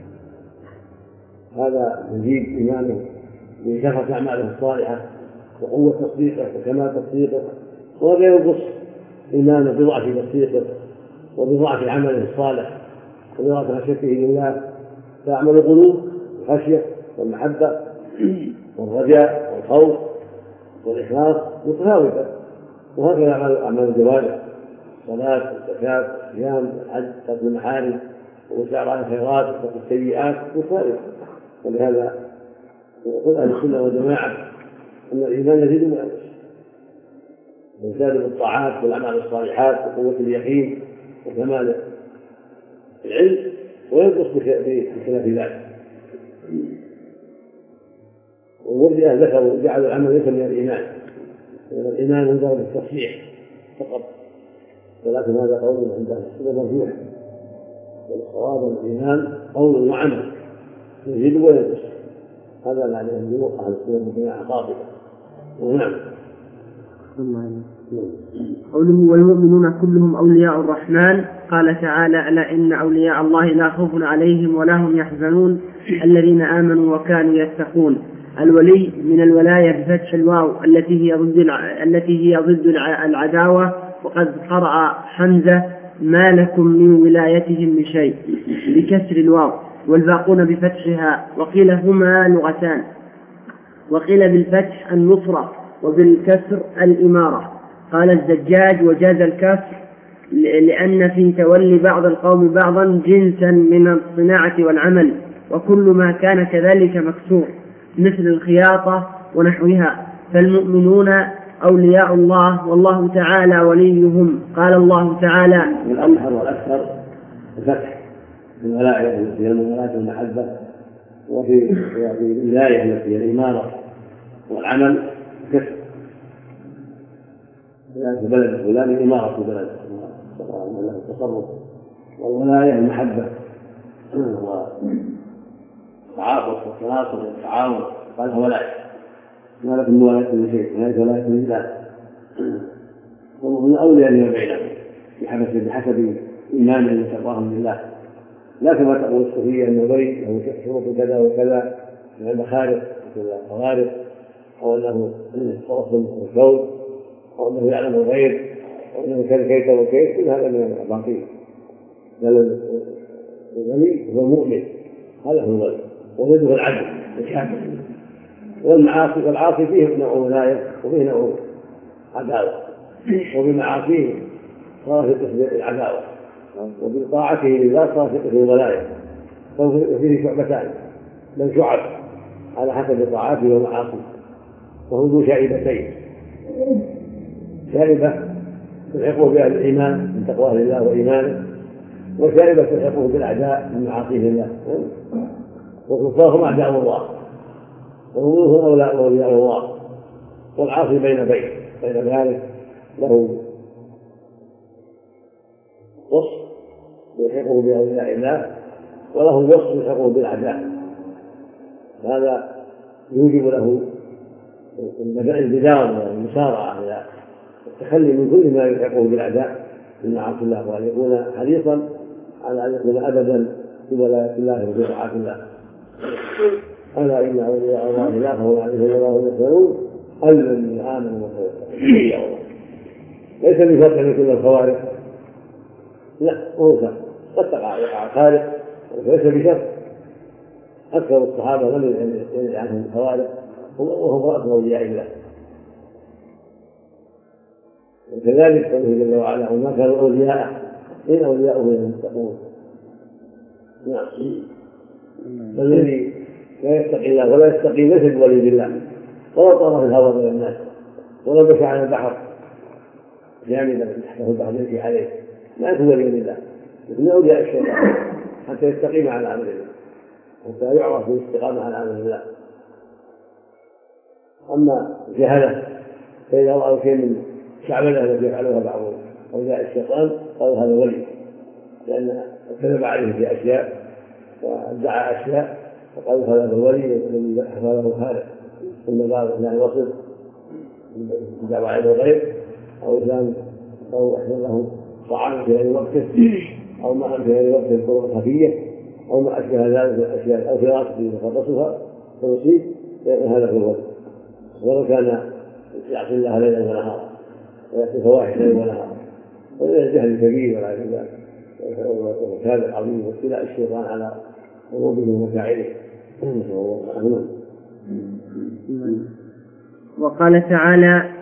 هذا يزيد إيمانه من كثرة أعماله الصالحة وقوة تصديقه وكمال تصديقه، وهذا ينقص إيمانه بضعف تصديقه وبضعف عمله الصالح وبضعف خشيته لله. فأعمال القلوب الخشية والمحبة والرجاء والخوف والإخلاص متفاوتة، وهكذا أعمال الجوارح، الصلاة والزكاة والصيام والحج وقتل المحارم والسعي على الخيرات وترك السيئات متفاوتة. ولهذا ويقول أهل السنة والجماعة أن الإيمان يزيد وينقص، ويزداد بالطاعات والأعمال الصالحات وقوة اليقين وكمال العلم، وينقص بخلاف ذلك. والمرجئة ذكروا جعلوا العمل ليس من الإيمان، لأن الإيمان مجرد التصحيح فقط، ولكن هذا قول عند أهل السنة مرجوح، والصواب الإيمان قول وعمل يزيد وينقص، هذا معنى أن أهل السنة والجماعة قاطبة. ونعم. قوله والمؤمنون كلهم أولياء الرحمن، قال تعالى ألا إن أولياء الله لا خوف عليهم ولا هم يحزنون الذين آمنوا وكانوا يتقون. الولي من الولاية بفتح الواو التي هي ضد التي هي ضد العداوة، وقد قرأ حمزة ما لكم من ولايتهم من شيء بكسر الواو، والباقون بفتحها، وقيل هما لغتان، وقيل بالفتح النصرة وبالكسر الإمارة. قال الزجاج وجاز الكسر لأن في تولي بعض القوم بعضا جنسا من الصناعة والعمل، وكل ما كان كذلك مكسور مثل الخياطة ونحوها. فالمؤمنون أولياء الله والله تعالى وليهم. قال الله تعالى الأظهر والأكثر الفتح الولاية التي هي المولاة والمحبة، وفي الولاية التي هي الإمارة والعمل كسر، في بلد فلان إمارة في بلد التصرف، والولاية المحبة والتعاطف والتناصر والتعاون، قالها ولاية، ما لكم من ولاية من شيء، هذه ولاية من الله، ومن أولياء لما بينهم بحسب إيمانهم وتقواهم بالله، لا كما تقول الصوفية أن الولي له شروط كذا وكذا من المخارق والخوارق، أو أنه صرف الكون، أو أنه يعلم الغيب، أو أنه كان كيف وكيف، كل هذا من الأباطيل. بل الولي هو المؤمن، هذا هو الولي، وضده العدل الكافر. والمعاصي والعاصي فيه نوع ولاية وفيه نوع عداوة، وبمعاصيه صار في قسم العداوة، وبطاعته لله صار في قسم الولاية، ففيه شعبتان بل شعب على حسب طاعاته ومعاصيه، وهو ذو شائبتين، شائبة تلحقه بأهل الإيمان من تقواه لله وإيمانه، وشائبة تلحقه بالأعداء من معاصيه لله. والكفار أعداء الله، وهم أولياء الله، والعاصي بين بين بين ذلك له وصف يلحقه بأولياء الله، وله وصف يلحقه بالأعداء. هذا يوجب له البدار والمسارعة إلى التخلي من كل ما يلحقه بالأعداء من معاصي الله، وأن يكون حريصا على أن يكون أبدا في ولاية الله وفي طاعة الله. ألا إن أولياء الله لا خوف عليهم ولا هم يحزنون الذين آمنوا وكانوا. ليس بفرق من كل الخوارق، لا، هو قد تقع خارق وليس بشر. أكثر الصحابة لم ينزل عنهم الخوارق وهم رأس أولياء الله. وكذلك قوله جل وعلا وما كانوا أولياءه إن أولياؤه المتقون. نعم. فالذي لا يتقي الله ولا يستقيم ليس بولي بالله، ولو طار في الهواء من الناس، ولو مشى على البحر جامدا تحته البحر يمشي عليه، ما يكون ولي بالله، من أولياء الشيطان حتى يستقيم على أمر الله، حتى يعرف بالاستقامة على أمر الله. أما الجهلة فإذا رأوا شيء من شعبنا التي يفعلها بعض أولياء الشيطان قالوا هذا ولي، لأن كذب عليه في أشياء وادعى أشياء فقالوا هذا الولي الذي حفظه خالق. ثم بعض الإسلام وصف بدعوى علم الغيب، أو إسلام أو أحسن له طعام في غير وقته، أو ماء في غير وقته بطرق خفية، أو ما أشبه ذلك من الأشياء أو فراش يتخلصها فيصيب، هذا هو الولي. ولو كان يعصي الله ليلا ونهارا ويأتي فواحش ليلا ونهارا، وإلى الجهل الكبير ولا كذا وكذا العظيم وابتلاء الشيطان على قلوبه ومشاعره. وقال تعالى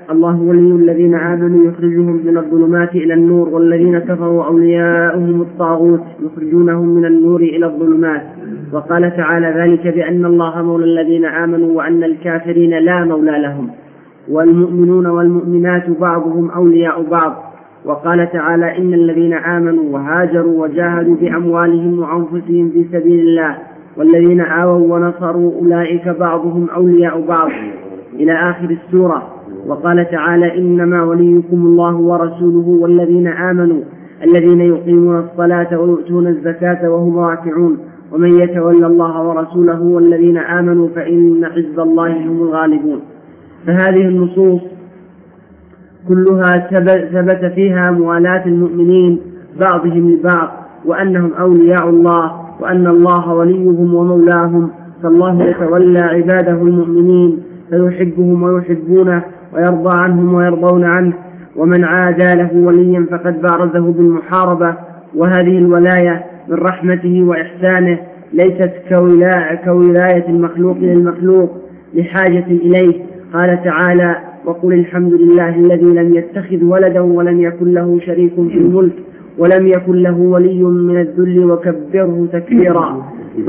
الله ولي الذين آمنوا يخرجهم من الظلمات إلى النور والذين كفروا أولياؤهم الطاغوت يخرجونهم من النور إلى الظلمات. وقال تعالى ذلك بأن الله مولى الذين آمنوا وأن الكافرين لا مولى لهم. والمؤمنون والمؤمنات بعضهم أولياء بعض. وقال تعالى إن الذين آمنوا وهاجروا وجاهدوا بأموالهم وأنفسهم في سبيل الله والذين آووا ونصروا أولئك بعضهم أولياء بعض إلى آخر السورة. وقال تعالى إنما وليكم الله ورسوله والذين آمنوا الذين يقيمون الصلاة ويؤتون الزكاة وهم راكعون ومن يتولى الله ورسوله والذين آمنوا فإن حزب الله هم الغالبون. فهذه النصوص كلها ثبت فيها موالاة المؤمنين بعضهم لبعض وأنهم أولياء الله وأن الله وليهم ومولاهم. فالله يتولى عباده المؤمنين فيحبهم ويحبونه ويرضى عنهم ويرضون عنه. ومن عادى له وليا فقد بارزه بالمحاربة. وهذه الولاية من رحمته وإحسانه ليست كولاية المخلوق للمخلوق لحاجة إليه. قال تعالى وقل الحمد لله الذي لم يتخذ ولدا ولم يكن له شريك في الملك ولم يكن له ولي من الذل وكبره تكبيرا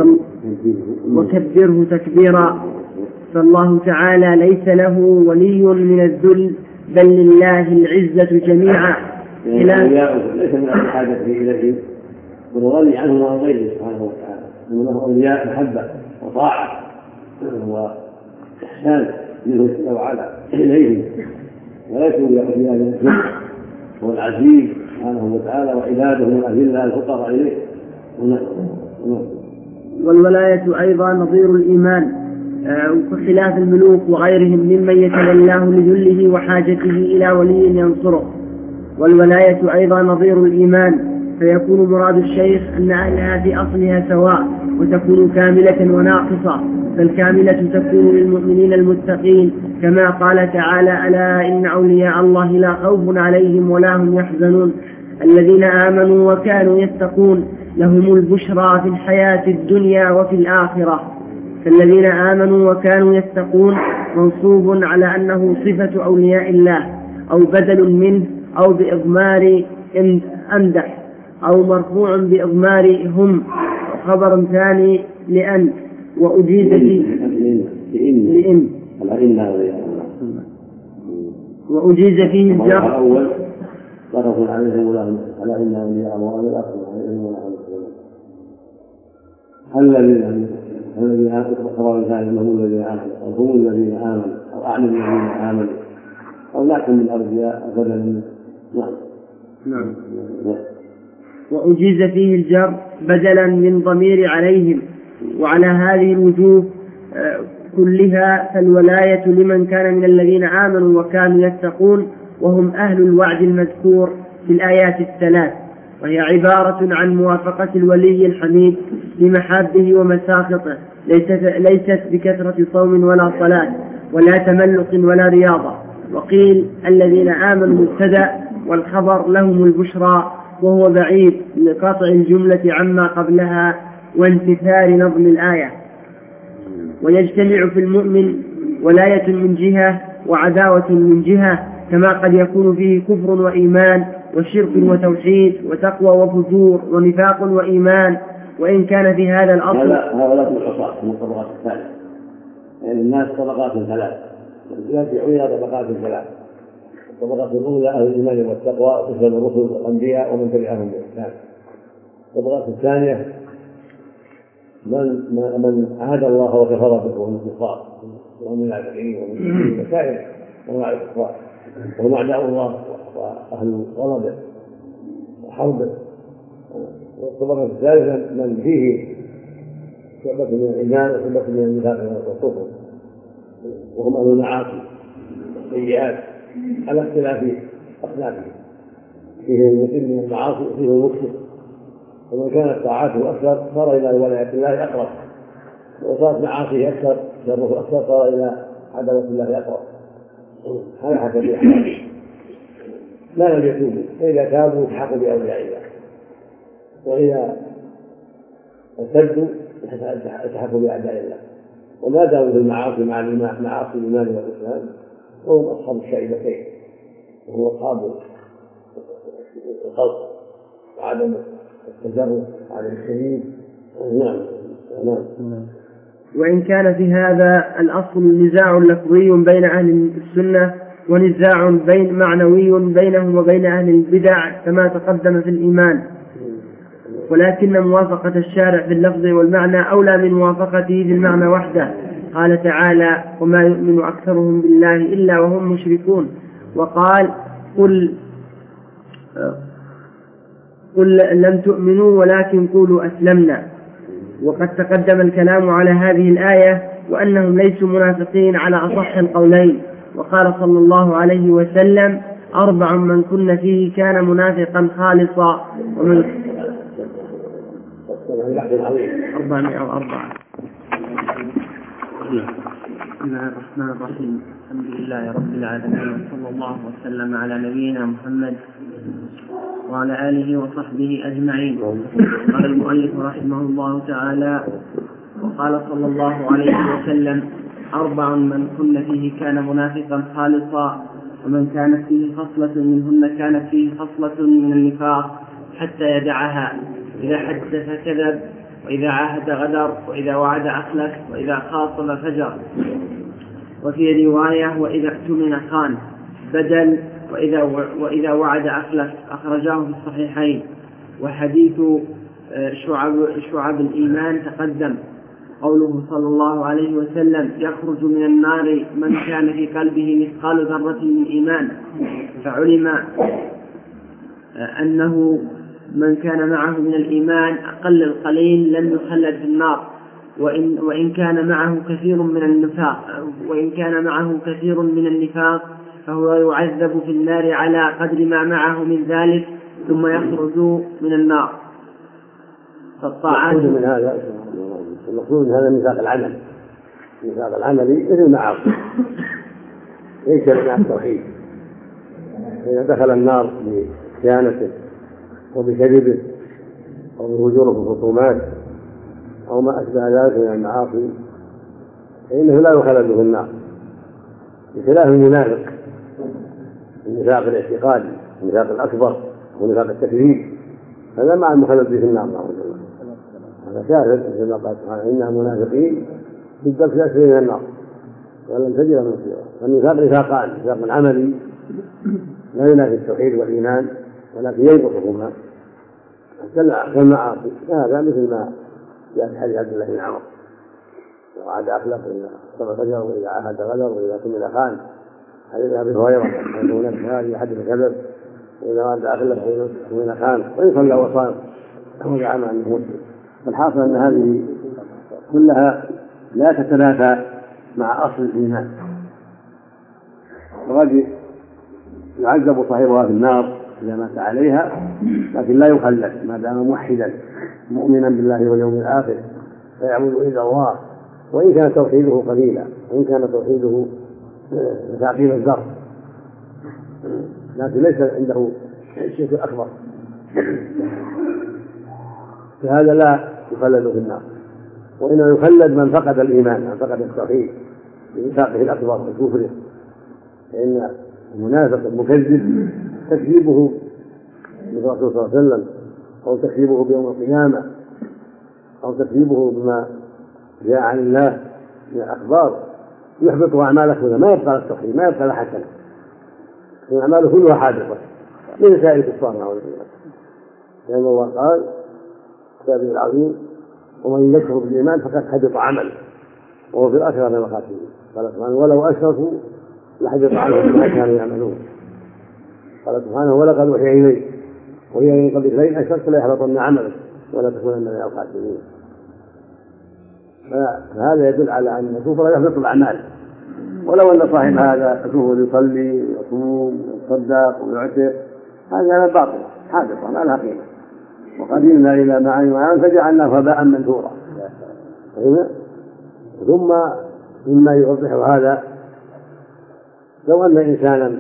وكبره تكبيرا. فالله تعالى ليس له ولي من الذل بل لله العزة جميعا. ليس من الحاجة إليه والغني عنه عن غيره سبحانه وتعالى. إنه له أولياء محبة وطاعة وإحسان منه جل وعلا إليه وليس أولياء من الذل. هو العزيز سبحانه وتعالى وعباده الأذلة الفقراء إليه. والولاية أيضا نظير الإيمان وخلاف الملوك وغيرهم ممن يتولاه لذله وحاجته إلى ولي ينصره. والولاية أيضا نظير الإيمان فيكون مراد الشيخ أن أهلها في أصلها سواء وتكون كاملة وناقصة. فالكاملة تكون للمؤمنين المتقين كما قال تعالى ألا إن أولياء الله لا خوف عليهم ولا هم يحزنون الذين آمنوا وكانوا يتقون لهم البشرى في الحياة الدنيا وفي الآخرة. فالذين آمنوا وكانوا يتقون منصوب على أنه صفة أولياء الله أو بدل منه أو بإضمار أمدح أو مرفوع بإضمار هم خبر ثاني لأن وأجيز فيه لإن وأجيز فيه الجر الأول طرف عليهم ولهم على إن أولياء الله والآخر عليهم ولهم هل الذين الذين أخبر الإنسان هم الذين آمنوا أو هم الذين آمنوا أو أعلم الذين آمنوا أو لكن من الأرجاء بدلا منه. نعم نعم. وأجيز فيه الجر بدلا من ضمير عليهم. وعلى هذه الوجوه كلها فالولاية لمن كان من الذين آمنوا وكانوا يتقون وهم أهل الوعد المذكور في الآيات الثلاث. وهي عبارة عن موافقة الولي الحميد بمحابه ومساخطه ليست, ليست بكثرة صوم ولا صلاة ولا تملق ولا رياضة. وقيل الذين آمنوا مبتدأ والخبر لهم البشرى وهو بعيد لقطع الجملة عما قبلها وانتثار نظم الآية. ويجتمع في المؤمن ولاية من جهة وعداوة من جهة كما قد يكون فيه كفر وإيمان وشرك وتوحيد وتقوى وفجور ونفاق وإيمان وإن كان في هذا الأصل هؤلاء العصاة من الطبقات الثالثة. يعني الناس طبقات ثلاث يرجعون طبقات ثلاث. الطبقة الأولى أهل الإيمان والتقوى مثل الرسل والأنبياء ومن تبعهم بإحسان. الطبقة الثانية من من عاد الله وكفر به وهم الكفار وهم العابدين ومن سائر انواع الكفار وهم اعداء الله واهل غضبه وحربه. والطبقه الثالثه من فيه شعبه من الايمان وشعبه من النفاق والكفر وهم اهل المعاصي والسيئات على اختلاف اصنافهم. فيه المسلم من المعاصي وفيه المفسد. ومن كانت طاعاته أكثر صار إلى ولاية الله أقرب وصارت معاصيه أكثر شره أكثر صار إلى عداوة الله أقرب. هذا حسب الأحوال ما لم يتوبوا فإذا تابوا التحقوا بأولياء الله وإذا ارتدوا التحقوا بأعداء الله. وما داموا في المعاصي مع معاصي الإيمان والإسلام وهم أصحاب الشائبتين، وهو أصحاب الخلق وعدم التجرد وعدم الشهيد. نعم نعم. وإن كان في هذا الأصل نزاع لفظي بين أهل السنة ونزاع بين معنوي بينهم وبين أهل البدع كما تقدم في الإيمان، ولكن موافقة الشارع في اللفظ والمعنى أولى من موافقته في المعنى وحده. قال تعالى: وما يؤمن أكثرهم بالله إلا وهم مشركون. وقال: قل قل لم تؤمنوا ولكن قولوا أسلمنا. وقد تقدم الكلام على هذه الآية وأنهم ليسوا منافقين على أصح القولين. وقال صلى الله عليه وسلم: أربع من كن فيه كان منافقا خالصا. ومن أربعمائة وأربعة. بسم الله الرحمن الرحيم. الحمد لله رب العالمين، وصلى الله وسلم على نبينا محمد وعلى آله وصحبه أجمعين. قال المؤلف رحمه الله تعالى: وقال صلى الله عليه وسلم: أربع من كن فيه كان منافقا خالصا، ومن كانت فيه خصلة منهن كانت فيه خصلة من النفاق حتى يدعها: إذا حدث كذب، وإذا عاهد غدر، وإذا وعد أخلف، وإذا خاصم فجر. وفي رواية: وإذا اؤتمن خان، بدل وإذا, وإذا وعد أخلف. أخرجاه في الصحيحين. وحديث شعب, شعب الإيمان تقدم. قوله صلى الله عليه وسلم: يخرج من النار من كان في قلبه مثقال ذرة من إيمان. فعلم أنه من كان معه من الإيمان أقل القليل لم يخلد في النار، وإن, وإن كان معه كثير من النفاق وإن كان معه كثير من النفاق فهو يعذب في النار على قدر ما معه من ذلك ثم يخرج من النار. فالطاعات من هذا المقصود من هذا النفاق العملي. النفاق العملي مثل المعاصي ليس مع التوحيد. إذا دخل النار بخيانته وبكذبه أو بهجوره في الخصومات أو ما أشبه ذلك من المعاصي فإنه لا يخلد في النار، بخلاف المنافق النفاق الاعتقادي، النفاق الأكبر ونفاق التكذيب، هذا مع المخلد في النار. هذا كافر كما قال سبحانه: إنها منافقين في الدرك الأسفل من النار ولن تجد لهم نصيرا. فالنفاق نفاقان: نفاق عملي لا ينافي التوحيد والإيمان ولكن ينقصهما كالمعاصي، هذا مثل ما جاء في حديث عبد الله بن عمر: إذا وعد أخلف، وإذا صبر فجر، وإذا عاهد غدر، وإذا اؤتمن خان. حديث أبي هريرة أنه نفس هذه حديث كذب، وإذا وعد أخلف، وإذا اؤتمن خان، وإن صلى وصام هو زعم أنه مسلم. فالحاصل أن هذه كلها لا تتنافى مع أصل الإيمان، وقد يعذب صاحبها في النار إذا مات عليها، لكن لا يخلد ما دام موحدا مؤمنا بالله واليوم الآخر فيعبد إلا الله، وإن كان توحيده قليلا، وإن كان توحيده تعقيم الذر، لكن ليس عنده شيء أكبر، فهذا لا يخلد في النار. وإنما يخلد من فقد الإيمان، من فقد التوحيد بنفاقه الأكبر وكفره. فإن المنافق المكذب تكذيبه بالرسول صلى الله عليه وسلم، أو تكذيبه بيوم القيامة، أو تكذيبه بما جاء عن الله من الأخبار يحبط أعماله كلها، ما يبقى التوحيد، ما يبقى حسنة، أعماله كلها حادثة من سائر الكفار نعوذ بالله. لأن الله قال كتابه العظيم: ومن يكفر بالإيمان فقد حبط عمله وهو في الآخرة من الخاسرين. قال سبحانه: ولو أشركوا لحبط عنهم ما كانوا يعملون. قال سبحانه: ولقد أوحي إليك وهي من قبل لئن أشركت ليحبطن عملك ولا تكونن من الخاسرين. فهذا يدل على أن الكفر يحبط الأعمال، ولو أن صاحب هذا الكفر يصلي ويصوم ويصدق ويعتق، هذا باطل حادث ما لها قيمة. وقدمنا إلى ما عملوا فجعلناه هباء منثورا. ثم مما يوضح هذا: لو أن إنسانا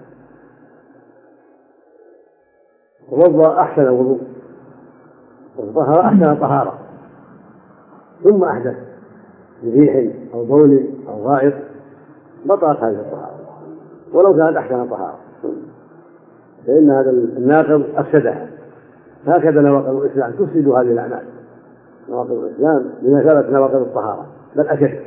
توضأ أحسن وضوء وظهر أحسن طهارة ثم أحدث بريح أو بول أو غائط، بطلت هذه الطهارة ولو كانت أحسن طهارة، فإن هذا الناقض أفسدها. هكذا نواقض الإسلام تفسد هذه الأعمال، نواقض الإسلام بمثابة نواقض الطهارة بل أشد.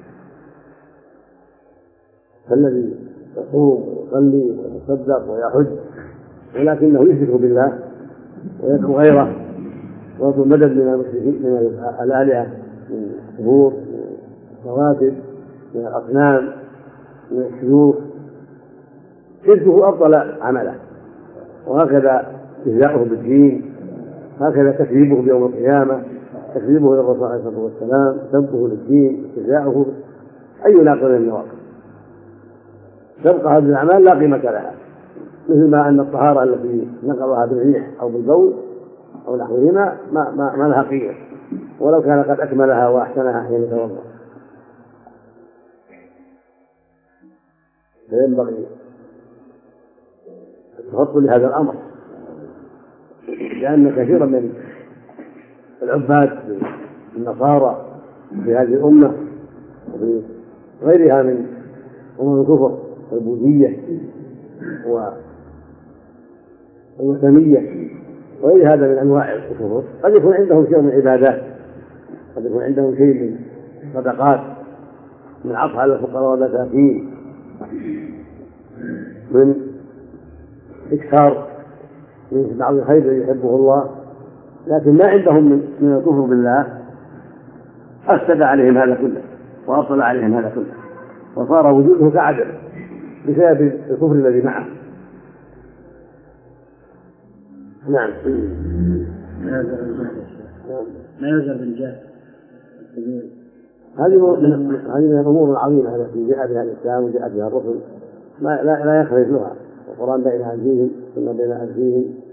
فالذي يصوم ويصلي ويتصدق ويحج ولكنه يشرك بالله ويدعو غيره ويطلب مدد من المشركين من الآلهة من القبور من الكواكب من الأصنام من الشيوخ، شركه أبطل عمله. وهكذا استهزاؤه بالدين، هكذا تكذيبه بيوم القيامة، تكذيبه للرسول عليه الصلاة والسلام، سبه للدين، استهزاؤه أي ناقض من النواقض. تبقى هذه الأعمال لا قيمة لها، مثل ما أن الطهارة التي نقضها بالريح أو بالبول أو نحوهما ما, ما, ما لها قيمة ولو كان قد أكملها وأحسنها حين يتوضأ. فينبغي التفضل لهذا الأمر، لأن كثيرا من العباد النصارى في هذه الأمة وفي غيرها من أمم الكفر والبوذية والوثنية وغير هذا من أنواع الكفر قد يكون عندهم شيء من العبادات، قد يكون عندهم شيء من الصدقات، من عطف على الفقراء والمساكين، من إكثار من بعض الخير الذي يحبه الله، لكن ما عندهم من الكفر بالله أفسد عليهم هذا كله وأبطل عليهم هذا كله، وصار وجوده كعدم بسبب الكفر الذي معه. نعم. ما يوجد بالجهل هذه من هذه من الأمور العظيمة التي جاء بها الإسلام وجاء بها الرسل، لا لا يخرج لها. القرآن بين أيديهم ثم بين أيديهم